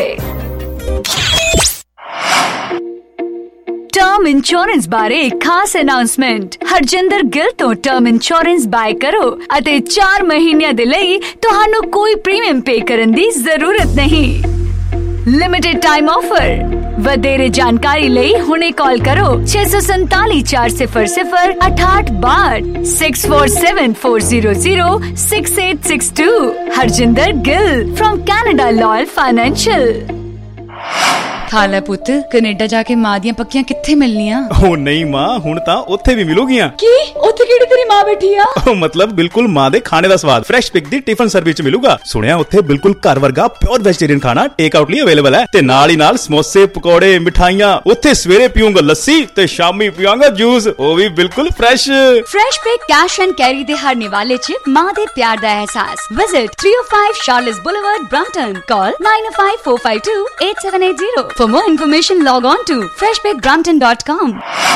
ਟਰਮ ਇੰਸ਼ੋਰੈਂਸ ਬਾਰੇ ਖਾਸ ਅਨਾਉਂਸਮੈਂਟ। ਹਰਜਿੰਦਰ ਗਿੱਲ ਤੋਂ ਟਰਮ ਇੰਸ਼ੋਰੈਂਸ ਬਾਏ ਕਰੋ ਅਤੇ ਚਾਰ ਮਹੀਨਿਆਂ ਦੇ ਲਈ ਤੁਹਾਨੂੰ ਕੋਈ ਪ੍ਰੀਮੀਅਮ ਪੇ ਕਰਨ ਦੀ ਜ਼ਰੂਰਤ ਨਹੀਂ। Limited time offer. ਵਧੇਰੇ ਜਾਣਕਾਰੀ ਲਈ ਹੁਣੇ ਕਾਲ ਕਰੋ ਛੇ ਸੌ ਸੰਤਾਲੀ ਚਾਰ ਸਿਫਰ ਸਿਫਰ ਅਠਾਹਠ ਬਾਹਠ six four seven four zero zero six eight six two। Harjinder Gill from Canada Loyal Financial. ਖਾਲਾ ਪੁੱਤ, ਕੈਨੇਡਾ ਜਾ ਕੇ ਮਾਂ ਦੀਆਂ ਪੱਕੀਆਂ ਕਿੱਥੇ ਮਿਲਣੀਆਂ? ਉਹ ਨਹੀਂ ਮਾਂ, ਹੁਣ ਤਾਂ ਉੱਥੇ ਵੀ ਮਿਲੂਗੀਆਂ। ਕੀ? ਉੱਥੇ ਕਿਹੜੀ ਤੇਰੀ ਮਾਂ ਬੈਠੀ ਆ? ਉਹ ਮਤਲਬ ਬਿਲਕੁਲ ਮਾਂ ਦੇ ਖਾਣੇ ਦਾ ਸਵਾਦ ਫਰੈਸ਼ ਪਿਕ ਦੀ ਟਿਫਨ ਸਰਵਿਸ ਚ ਮਿਲੂਗਾ। ਸੁਣਿਆ ਉੱਥੇ ਬਿਲਕੁਲ ਘਰ ਵਰਗਾ ਪਿਓਰ ਵੈਜੀਟੇਰੀਅਨ ਖਾਣਾ ਟੇਕ ਆਊਟ ਲਈ ਅਵੇਲੇਬਲ ਹੈ, ਤੇ ਨਾਲ ਹੀ ਨਾਲ ਸਮੋਸੇ, ਪਕੌੜੇ, ਮਿਠਾਈਆਂ। ਉੱਥੇ ਸਵੇਰੇ ਪੀਊਂਗਾ ਲੱਸੀ ਤੇ ਸ਼ਾਮੀ ਪੀਵਾਂਗਾ ਜੂਸ, ਉਹ ਵੀ ਬਿਲਕੁਲ fresh. Fresh pick cash and carry ਦੇ ਹਰ ਨਿਵਾਲੇ ਚ ਮਾਂ ਦੇ ਪਿਆਰ ਦਾ ਅਹਿਸਾਸ। Visit three oh five Charles Boulevard, Brampton. Call nine oh five four five two eight seven eight zero. For more information, log on to fresh pick brampton dot com.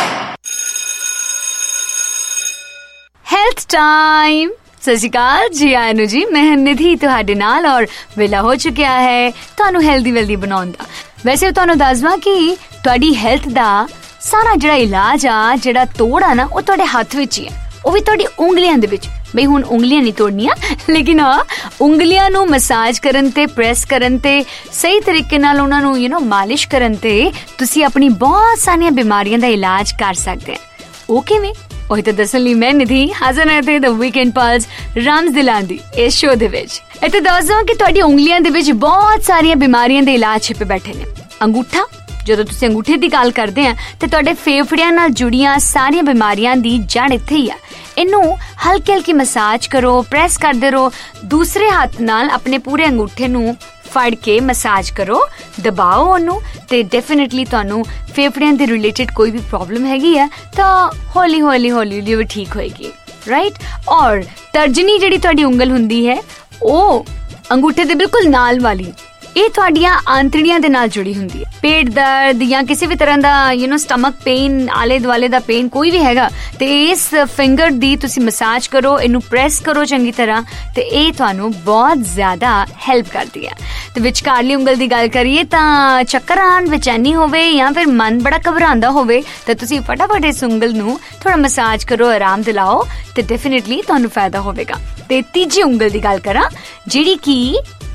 Health time. ਸਤਿ ਸ਼੍ਰੀ ਅਕਾਲ ਜੀ, ਆਇਆਂ ਨੂੰ ਜੀ। ਮੈਂ ਨਿਧੀ ਤੁਹਾਡੇ ਨਾਲ, ਔਰ ਵੇਲਾ ਹੋ ਚੁੱਕਿਆ ਹੈ ਤੁਹਾਨੂੰ ਹੈਲਦੀ ਵੈਲਦੀ ਬਣਾਉਣ ਦਾ। ਵੈਸੇ ਤੁਹਾਨੂੰ ਦੱਸਵਾਂ ਕਿ ਤੁਹਾਡੀ ਹੈਲਥ ਦਾ ਸਾਰਾ ਜਿਹੜਾ ਇਲਾਜ ਆ, ਜਿਹੜਾ ਤੋੜ ਆ ਨਾ, ਉਹ ਤੁਹਾਡੇ ਹੱਥ ਵਿੱਚ ਹੀ ਆ, ਉਹ ਵੀ ਤੁਹਾਡੀ ਉਂਗਲੀਆਂ ਦੇ ਵਿੱਚ। ਬਈ ਹੁਣ ਉਂਗਲੀਆਂ ਨਹੀਂ ਤੋੜਨੀਆਂ, ਲੇਕਿਨ ਹਾਂ ਉਂਗਲੀਆਂ ਨੂੰ ਮਸਾਜ ਕਰਨ ਤੇ, ਪ੍ਰੈਸ ਕਰਨ ਤੇ, ਸਹੀ ਤਰੀਕੇ ਨਾਲ ਉਹਨਾਂ ਨੂੰ ਯੂ نو ਮਾਲਿਸ਼ ਕਰਨ ਤੇ ਤੁਸੀਂ ਆਪਣੀ ਬਹੁਤ ਸਾਰੀਆਂ ਬਿਮਾਰੀਆਂ ਦਾ ਇਲਾਜ ਕਰ ਸਕਦੇ ਹੋ। ਉਹ ਕਿਵੇਂ? ਉਹੀ ਤਾਂ ਦੱਸਣ ਲਈ ਮੈਂ ਨਿਧੀ ਹਾਜ਼ਰ ਹਾਂ ਤੇ ਦ ਵੀਕਐਂਡ ਪਲਸ ਰਮਜ਼ ਦਿਲਾਂ ਦੀ ਇਸ ਸ਼ੋਅ ਦੇ ਵਿੱਚ। ਇੱਥੇ ਦੱਸਦਾ ਕਿ ਤੁਹਾਡੀ ਉਂਗਲੀਆਂ ਦੇ ਵਿੱਚ ਬਹੁਤ ਸਾਰੀਆਂ ਬਿਮਾਰੀਆਂ ਦੇ ਇਲਾਜ ਛਿਪੇ ਬੈਠੇ ਨੇ। ਅੰਗੂਠਾ, ਜਦੋਂ ਤੁਸੀਂ ਅੰਗੂਠੇ ਦੀ ਗੱਲ ਕਰਦੇ ਆ ਤੇ ਤੁਹਾਡੇ ਫੇਫੜਿਆਂ ਨਾਲ ਜੁੜੀਆਂ ਸਾਰੀਆਂ ਬਿਮਾਰੀਆਂ ਦੀ ਜੜ ਇੱਥੇ ਹੀ ਆ। ਇਹਨੂੰ ਹਲਕੀ ਹਲਕੀ ਮਸਾਜ ਕਰੋ, ਪ੍ਰੈਸ ਕਰਦੇ ਰਹੋ। ਦੂਸਰੇ ਹੱਥ ਨਾਲ ਆਪਣੇ ਪੂਰੇ ਅੰਗੂਠੇ ਨੂੰ ਫੜ ਕੇ ਮਸਾਜ ਕਰੋ, ਦਬਾਓ ਉਹਨੂੰ, ਤੇ ਡੈਫੀਨੇਟਲੀ ਤੁਹਾਨੂੰ ਫੇਫੜਿਆਂ ਦੇ ਰਿਲੇਟਡ ਕੋਈ ਵੀ ਪ੍ਰੋਬਲਮ ਹੈਗੀ ਆ ਤਾਂ ਹੌਲੀ ਹੌਲੀ ਹੌਲੀ ਹੌਲੀ ਉਹ ਠੀਕ ਹੋਏਗੀ, ਰਾਈਟ। ਔਰ ਤਰਜਨੀ ਜਿਹੜੀ ਤੁਹਾਡੀ ਉਂਗਲ ਹੁੰਦੀ ਹੈ, ਉਹ ਅੰਗੂਠੇ ਦੇ ਬਿਲਕੁਲ ਨਾਲ ਵਾਲੀ, ਇਹ ਤੁਹਾਡੀਆਂ ਆਂਤੜੀਆਂ ਦੇ ਨਾਲ ਜੁੜੀ ਹੁੰਦੀ ਹੈ। ਪੇਟ ਦਰਦ ਜਾਂ ਕਿਸੇ ਵੀ ਤਰ੍ਹਾਂ ਦਾ ਯੂ نو ਸਟਮਕ ਪੇਨ, ਆਲੇ ਦੁਆਲੇ ਦਾ ਪੇਨ ਕੋਈ ਵੀ ਹੈਗਾ, ਤੇ ਇਸ ਫਿੰਗਰ ਦੀ ਤੁਸੀਂ ਮਸਾਜ ਕਰੋ, ਇਹਨੂੰ ਪ੍ਰੈਸ ਕਰੋ ਚੰਗੀ ਤਰ੍ਹਾਂ, ਤੇ ਇਹ ਤੁਹਾਨੂੰ ਬਹੁਤ ਜ਼ਿਆਦਾ ਹੈਲਪ ਕਰਦੀ ਹੈ। ਤੇ ਵਿਚਕਾਰਲੀ ਉਂਗਲ ਦੀ ਗੱਲ ਕਰੀਏ ਤਾਂ ਚੱਕਰ ਆਉਣ, ਬੇਚੈਨੀ ਹੋਵੇ ਜਾਂ ਫਿਰ ਮਨ ਬੜਾ ਘਬਰਾਉਂਦਾ ਹੋਵੇ ਤਾਂ ਤੁਸੀਂ ਫਟਾਫਟ ਇਸ ਉਂਗਲ ਨੂੰ ਥੋੜਾ ਮਸਾਜ ਕਰੋ, ਆਰਾਮ ਦਿਲਾਓ, ਤੇ ਡੈਫੀਨੇਟਲੀ ਤੁਹਾਨੂੰ ਫਾਇਦਾ ਹੋਵੇਗਾ। ਤੇ ਤੀਜੀ ਉਂਗਲ ਦੀ ਗੱਲ ਕਰਾਂ, ਜਿਹੜੀ ਕਿ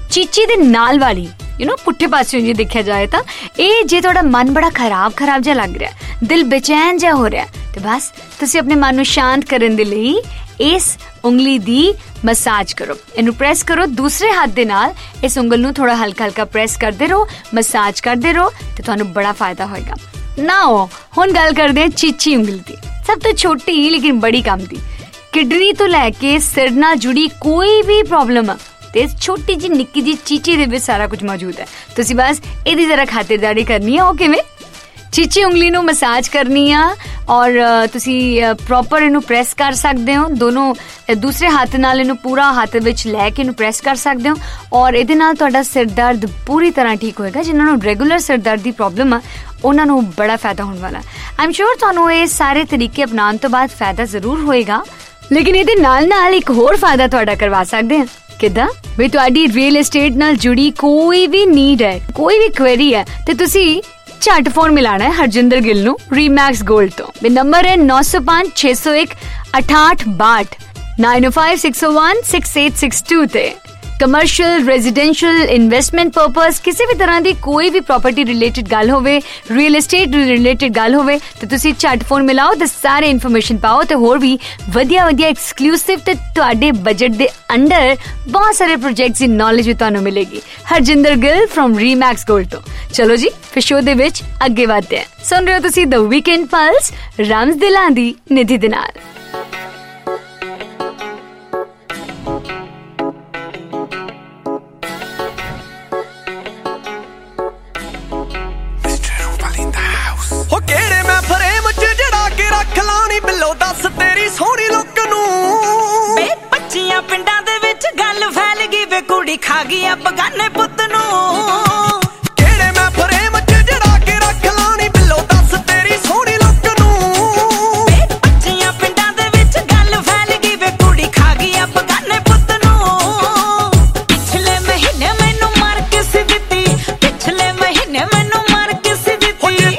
ਚੀਚੀ ਦੇ ਨਾਲ ਵਾਲੀ ਯੂ نو ਪੁੱਠੇ ਪਾਸਿਓਂ ਜੇ ਦੇਖਿਆ ਜਾਏ ਤਾਂ ਇਹ ਜੇ ਤੁਹਾਡਾ ਮਨ ਬੜਾ ਖਰਾਬ ਖਰਾਬ ਜਿਹਾ ਲੱਗ ਰਿਹਾ, ਦਿਲ ਬੇਚੈਨ ਜਿਹਾ ਹੋ ਰਿਹਾ, ਤੇ ਬਸ ਤੁਸੀਂ ਆਪਣੇ ਮਨ ਨੂੰ ਸ਼ਾਂਤ ਕਰਨ ਦੇ ਲਈ ਇਸ ਉਂਗਲੀ ਦੀ ਮਸਾਜ ਕਰੋ। ਇਹਨੂੰ ਪ੍ਰੈਸ ਕਰੋ ਦੂਸਰੇ ਹੱਥ ਦੇ ਨਾਲ, ਇਸ ਉਂਗਲ ਨੂੰ ਥੋੜਾ ਹਲਕਾ ਹਲਕਾ ਪ੍ਰੈਸ ਕਰਦੇ ਰਹੋ, ਮਸਾਜ ਕਰਦੇ ਰਹੋ ਤੇ ਤੁਹਾਨੂੰ ਬੜਾ ਫਾਇਦਾ ਹੋਏਗਾ। ਨਾਓ ਹੁਣ ਗੱਲ ਕਰਦੇ ਹਾਂ ਚੀਚੀ ਉਂਗਲੀ ਦੀ, ਸਭ ਤੋਂ ਛੋਟੀ ਲੇਕਿਨ ਬੜੀ ਕੰਮ ਦੀ। ਕਿਡਨੀ ਤੋਂ ਲੈ ਕੇ ਸਿਰ ਨਾਲ ਜੁੜੀ ਕੋਈ ਵੀ ਪ੍ਰੋਬਲਮ ਆ ਤੇ ਇਸ ਛੋਟੀ ਜਿਹੀ ਨਿੱਕੀ ਜਿਹੀ ਚੀਚੀ ਦੇ ਵਿੱਚ ਸਾਰਾ ਕੁਝ ਮੌਜੂਦ ਹੈ। ਤੁਸੀਂ ਬਸ ਇਹਦੀ ਜ਼ਰਾ ਖਾਤਰਦਾਰੀ ਕਰਨੀ ਆ। ਉਹ ਕਿਵੇਂ? ਚੀਚੀ ਉਂਗਲੀ ਨੂੰ ਮਸਾਜ ਕਰਨੀ ਆ ਔਰ ਤੁਸੀਂ ਪ੍ਰੋਪਰ ਇਹਨੂੰ ਪ੍ਰੈਸ ਕਰ ਸਕਦੇ ਹੋ। ਦੋਨੋਂ ਦੂਸਰੇ ਹੱਥ ਨਾਲ ਇਹਨੂੰ ਪੂਰਾ ਹੱਥ ਵਿੱਚ ਲੈ ਕੇ ਇਹਨੂੰ ਪ੍ਰੈਸ ਕਰ ਸਕਦੇ ਹੋ ਔਰ ਇਹਦੇ ਨਾਲ ਤੁਹਾਡਾ ਸਿਰ ਦਰਦ ਪੂਰੀ ਤਰ੍ਹਾਂ ਠੀਕ ਹੋਏਗਾ। ਜਿਨ੍ਹਾਂ ਨੂੰ ਰੈਗੂਲਰ ਸਿਰ ਦਰਦ ਦੀ ਪ੍ਰੋਬਲਮ ਆ ਉਹਨਾਂ ਨੂੰ ਬੜਾ ਫਾਇਦਾ ਹੋਣ ਵਾਲਾ। ਆਈ ਐਮ ਸ਼ੋਰ ਤੁਹਾਨੂੰ ਇਹ ਸਾਰੇ ਤਰੀਕੇ ਅਪਣਾਉਣ ਤੋਂ ਬਾਅਦ ਫਾਇਦਾ ਜ਼ਰੂਰ ਹੋਏਗਾ, ਲੇਕਿਨ ਇਹਦੇ ਨਾਲ ਨਾਲ ਇੱਕ ਹੋਰ ਫਾਇਦਾ ਤੁਹਾਡਾ ਕਰਵਾ ਸਕਦੇ ਹਾਂ। ਕਿੱਦਾਂ? ਵੀ ਤੁਹਾਡੀ ਰੀਅਲ ਏਸਟੇਟ ਨਾਲ ਜੁੜੀ ਕੋਈ ਵੀ ਨੀਡ ਹੈ, ਕੋਈ ਵੀ ਕੁਐਰੀ ਹੈ ਤੇ ਤੁਸੀਂ ਝੱਟ ਫੋਨ ਮਿਲਾਣਾ ਹੈ ਹਰਜਿੰਦਰ ਗਿੱਲ ਨੂੰ ਰੀਮੈਕਸ ਗੋਲਡ ਤੋਂ। ਵੀ ਨੰਬਰ ਹੈ ਨੌ ਸੌ ਪੰਜ ਛੇ ਸੌ ਇੱਕ ਅਠਾਹਠ ਬਾਹਠ nine oh five six oh one six eight six two ਤੇ। ਕਮਰਸ਼ੀਅਲ, ਰੈਜ਼ੀਡੈਂਸ਼ੀਅਲ, ਇਨਵੈਸਟਮੈਂਟ ਪਰਪਸ ਕਿਸੇ ਵੀ ਤਰ੍ਹਾਂ ਦੀ ਕੋਈ ਵੀ ਪ੍ਰਾਪਰਟੀ ਰਿਲੇਟਡ ਗੱਲ ਹੋਵੇ, ਰੀਅਲ ਏਸਟੇਟ ਰਿਲੇਟਡ ਗੱਲ ਹੋਵੇ ਤੇ ਤੁਸੀਂ ਝੱਟ ਫੋਨ ਮਿਲਾਓ ਤੇ ਸਾਰੇ ਇਨਫੋਰਮੇਸ਼ਨ ਪਾਓ ਤੇ ਹੋਰ ਵੀ ਵਧੀਆ ਵਧੀਆ ਐਕਸਕਲੂਸਿਵ ਤੇ ਤੁਹਾਡੇ ਬਜਟ ਦੇ ਅੰਡਰ ਬਹੁਤ ਸਾਰੇ ਪ੍ਰੋਜੈਕਟਸ ਦੀ ਨੌਲੇਜ ਵੀ ਤੁਹਾਨੂੰ ਮਿਲੇਗੀ। Harjinder Gill from Remax Gold ਤੋਂ। ਚਲੋ ਜੀ ਫਿਰ ਸ਼ੋਅ ਦੇ ਵਿੱਚ ਅੱਗੇ ਵਧਦੇ ਹਾਂ। ਸੁਣ ਰਹੇ ਹੋ ਤੁਸੀਂ ਦ ਵੀਕਐਂਡ ਪਲਸ ਰਮਜ਼ ਦਿਲਾਂ ਦੀ ਨਿਧੀ ਦੇ ਨਾਲ। ਹੋ ਕਿਹੜੇ ਮੈਂ ਫਰੇਮ ਚ ਜੜਾ ਕੇ ਰੱਖ ਲਾਣੀ ਬਿੱਲੋ ਦੱਸ ਤੇਰੀ ਸੋਹਣੀ ਲੁੱਕ ਨੂੰ। ਬੇ ਪੱਚੀਆਂ ਪਿੰਡਾਂ ਦੇ ਵਿੱਚ ਗੱਲ ਫੈਲ ਗਈ ਵੇ ਕੁੜੀ ਖਾ ਗਈ ਆ ਬਗਾਨੇ ਪੁੱਤ ਨੂੰ। ਕਿਹੜੇ ਮੈਂ ਫਰੇਮ ਚ ਜੜਾ ਕੇ ਰੱਖ ਲਾਣੀ ਬਿੱਲੋ ਦੱਸ ਤੇਰੀ ਸੋਹਣੀ ਲੁੱਕ ਨੂੰ। ਬੇ ਪੱਚੀਆਂ ਪਿੰਡਾਂ ਦੇ ਵਿੱਚ ਗੱਲ ਫੈਲ ਗਈ ਵੇ ਕੁੜੀ ਖਾ ਗਈ ਆ ਬਗਾਨੇ ਪੁੱਤ ਨੂੰ। ਪਿਛਲੇ ਮਹੀਨੇ ਮੈਨੂੰ ਮਾਰ ਕੇ ਸੀ ਦਿੱਤੀ, ਪਿਛਲੇ ਮਹੀਨੇ ਮੈਨੂੰ ਮਾਰ ਕੇ ਸੀ ਦਿੱਤੀ।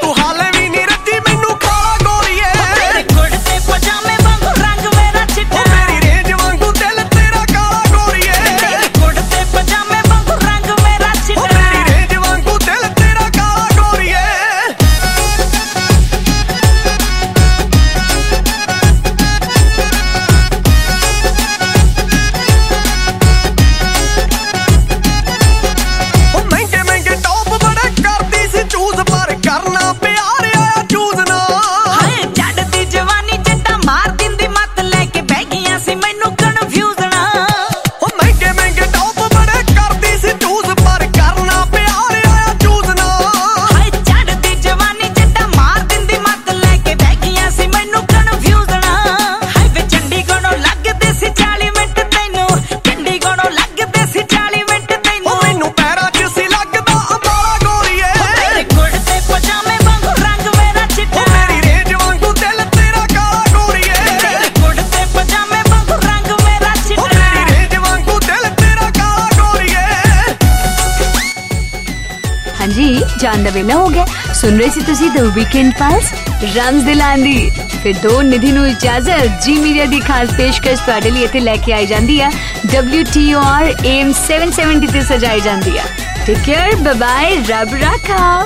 ਜਾਣ ਦਾ ਵੇਲਾ ਹੋ ਗਿਆ। ਸੁਣ ਰਹੇ ਸੀ ਤੁਸੀਂ ਦ ਵੀਕਐਂਡ ਪਲਸ ਰਮਜ਼ ਦਿਲਾਂ ਦੀ। ਫਿਰ ਦੋ ਨਿਧੀ ਨੂੰ ਇਜਾਜ਼ਤ। ਜੀ ਮੀਡੀਆ ਦੀ ਖਾਸ ਪੇਸ਼ਕਸ਼ ਤੁਹਾਡੇ ਲਈ ਇੱਥੇ ਲੈ ਕੇ ਆਈ ਜਾਂਦੀ ਆ। W T O R A M seven seventy ਤੇ ਸਜਾਈ ਜਾਂਦੀ ਆ। ਟੇਕ ਕੇਅਰ, ਬਾਏ ਬਾਏ, ਰੱਬ ਰਾਖਾ।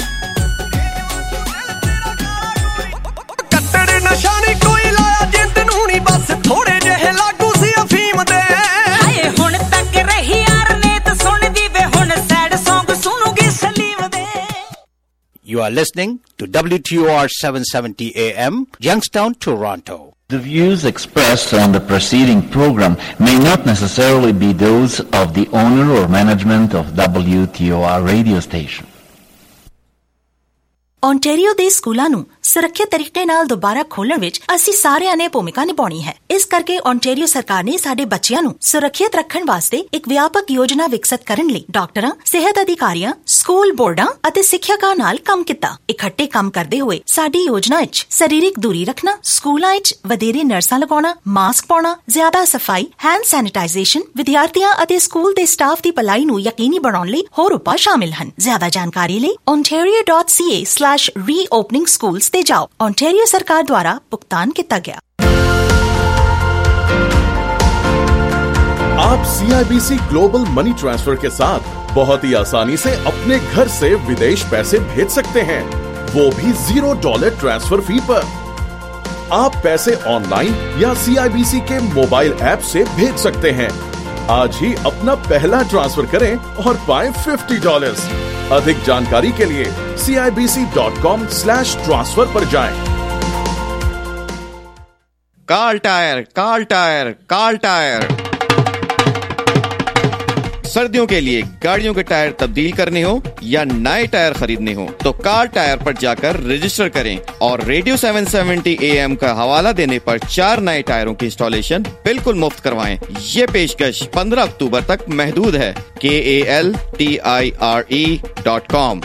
ਕੱਟੜ ਨਸ਼ਾ ਨੀ ਕੋਈ ਲਾਇਆ ਜਿੰਦ ਨੂੰ ਨੀ ਬਸ ਥੋੜੇ ਜਿਹੇ ਲਾਗੂ ਸੀ ਅਫੀਮ ਦੇ। ਹਾਏ ਹੁਣ ਤੱਕ ਰਹੀ ਯਾਰ ਨੇ ਤਾਂ ਸੁਣਦੀ ਵੇ ਹੁਣ ਸੈਡ ਸੌਂਗ ਸੁਣੂਗੀ ਸਲੀਮ ਦੇ। You are listening to W T O R seven seventy A M, Youngstown, Toronto. The views expressed on the preceding program may not necessarily be those of the owner or management of W T O R radio station. Ontario ਦੇ ਸਕੂਲਾਂ ਨੂੰ ਸੁਰੱਖਿਅਤ ਤਰੀਕੇ ਨਾਲ ਦੁਬਾਰਾ ਖੋਲ੍ਹਣ ਵਿੱਚ ਅਸੀਂ ਸਾਰਿਆਂ ਨੇ ਭੂਮਿਕਾ ਨਿਭਾਉਣੀ ਹੈ। ਇਸ ਕਰਕੇ ਓਨਟਾਰੀਓ ਸਰਕਾਰ ਨੇ ਸਾਡੇ ਬੱਚਿਆਂ ਨੂੰ ਸੁਰੱਖਿਅਤ ਰੱਖਣ ਵਾਸਤੇ ਇੱਕ ਵਿਆਪਕ ਯੋਜਨਾ ਵਿਕਸਿਤ ਕਰਨ ਲਈ ਡਾਕਟਰਾਂ, ਸਿਹਤ ਅਧਿਕਾਰੀਆਂ, ਸਕੂਲ ਬੋਰਡਾਂ ਅਤੇ ਸਿੱਖਿਅਕਾਂ ਨਾਲ ਕੰਮ ਕੀਤਾ। ਇਕੱਠੇ ਕੰਮ ਕਰਦੇ ਹੋਏ ਸਾਡੀ ਯੋਜਨਾ ਵਿੱਚ ਸਰੀਰਕ ਦੂਰੀ ਰੱਖਣਾ, ਸਕੂਲਾਂ ਵਿੱਚ ਵਧੇਰੇ ਨਰਸਾਂ ਲਗਾਉਣਾ, ਮਾਸਕ ਪਾਉਣਾ, ਜ਼ਿਆਦਾ ਸਫਾਈ, ਹੈਂਡ ਸੈਨੀਟਾਈਜ਼ੇਸ਼ਨ, ਵਿਦਿਆਰਥੀਆਂ ਅਤੇ ਸਕੂਲ ਦੇ ਸਟਾਫ ਦੀ ਭਲਾਈ ਨੂੰ ਯਕੀਨੀ ਬਣਾਉਣ ਲਈ ਹੋਰ ਉਪਾਅ ਸ਼ਾਮਿਲ ਹਨ। ਜ਼ਿਆਦਾ ਜਾਣਕਾਰੀ ਲਈ ontario dot c a slash reopening schools ਤੇ ਜਾਓ। ਓਨਟਾਰੀਓ ਸਰਕਾਰ ਦੁਆਰਾ ਭੁਗਤਾਨ ਕੀਤਾ ਗਿਆ। आप C I B C global money transfer के साथ बहुत ही आसानी से अपने घर से विदेश पैसे भेज सकते हैं, वो भी जीरो डॉलर ट्रांसफर फी पर। आप पैसे ऑनलाइन या सी आई बी सी के मोबाइल ऐप से भेज सकते हैं। आज ही अपना पहला ट्रांसफर करें और पाएं फिफ्टी डॉलर्स। अधिक जानकारी के लिए C I B C dot com slash transfer पर जाएं। Kal Tire, Kal Tire, Kal Tire. सर्दियों के लिए गाड़ियों के टायर तब्दील करने हो या नए टायर खरीदने हो तो कार्ल टायर पर जाकर रजिस्टर करें और radio seven seventy A M का हवाला देने पर चार नए टायरों की इंस्टॉलेशन बिल्कुल मुफ्त करवाएं। ये पेशकश पंद्रह अक्टूबर तक महदूद है। K A L T I R E dot com.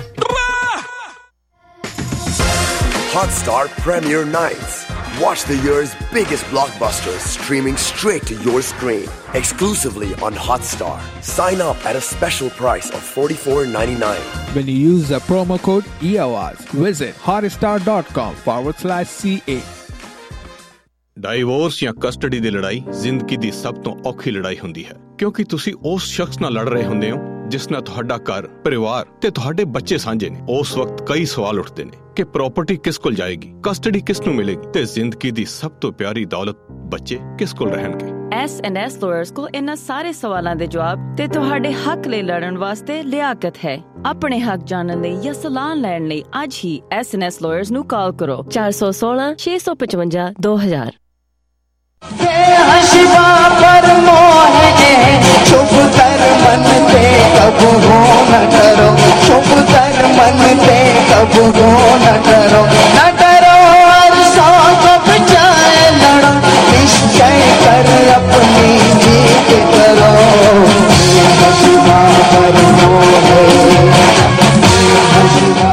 Hotstar Premier Nights. Watch the year's biggest blockbusters streaming straight to your screen. Exclusively on Hotstar. Sign up at a special price of forty-four ninety-nine. When you use the promo code E A W A Z, visit hotstar.com forward slash CA. Divorce ਜਾਂ custody ਦੀ ਲੜਾਈ ਜ਼ਿੰਦਗੀ ਦੀ ਸਭ ਤੋਂ ਔਖੀ ਲੜਾਈ ਹੁੰਦੀ ਹੈ, ਕਿਉਂਕਿ ਤੁਸੀਂ ਉਸ ਸ਼ਖਸ ਨਾਲ ਲੜ ਰਹੇ ਹੁੰਦੇ ਹੋ ਜਿਸ ਨਾਲ ਤੁਹਾਡਾ ਘਰ, ਪਰਿਵਾਰ ਤੇ ਤੁਹਾਡੇ ਬੱਚੇ ਸਾਂਝੇ ਨੇ। ਉਸ ਵਕਤ ਕਈ ਸਵਾਲ ਉੱਠਦੇ ਨੇ ਕਿ ਪ੍ਰਾਪਰਟੀ ਕਿਸ ਕੋਲ ਜਾਏਗੀ, ਕਸਟਡੀ ਕਿਸ ਨੂੰ ਮਿਲੇਗੀ ਤੇ ਜ਼ਿੰਦਗੀ ਦੀ ਸਭ ਤੋਂ ਪਿਆਰੀ ਦੌਲਤ ਬੱਚੇ ਕਿਸ ਕੋਲ ਰਹਿਣਗੇ। ਐਸ ਐਂਡ ਐਸ ਲਾਇਰਸ ਕੋਲ ਇਹਨਾਂ ਸਾਰੇ ਸਵਾਲਾਂ ਦੇ ਜਵਾਬ ਤੇ ਤੁਹਾਡੇ ਹੱਕ ਲਈ ਲੜਨ ਵਾਸਤੇ ਲਿਆਕਤ ਹੈ। ਆਪਣੇ ਹੱਕ ਜਾਣਨ ਲਈ ਜਾਂ ਸਲਾਹ ਲੈਣ ਲਈ ਅੱਜ ਹੀ ਐਸ ਐਂਡ ਐਸ ਲਾਇਰਸ ਨੂੰ ਕਾਲ ਕਰੋ ਚਾਰ ਸੌ ਸੋਲਾਂ ਛੇ ਸੌ ਪਚਵੰਜਾ ਦੋ ਹਜ਼ਾਰ। बेहशिबा पर मोह है, चुप कर मन पे कब हो न करो, चुप कर मन पे कब हो न करो, न करो अरसों को बचाए लड़ो, निश्चय कर अपनी जीत करो। बेहशिबा पर मोह है, बेहशिबा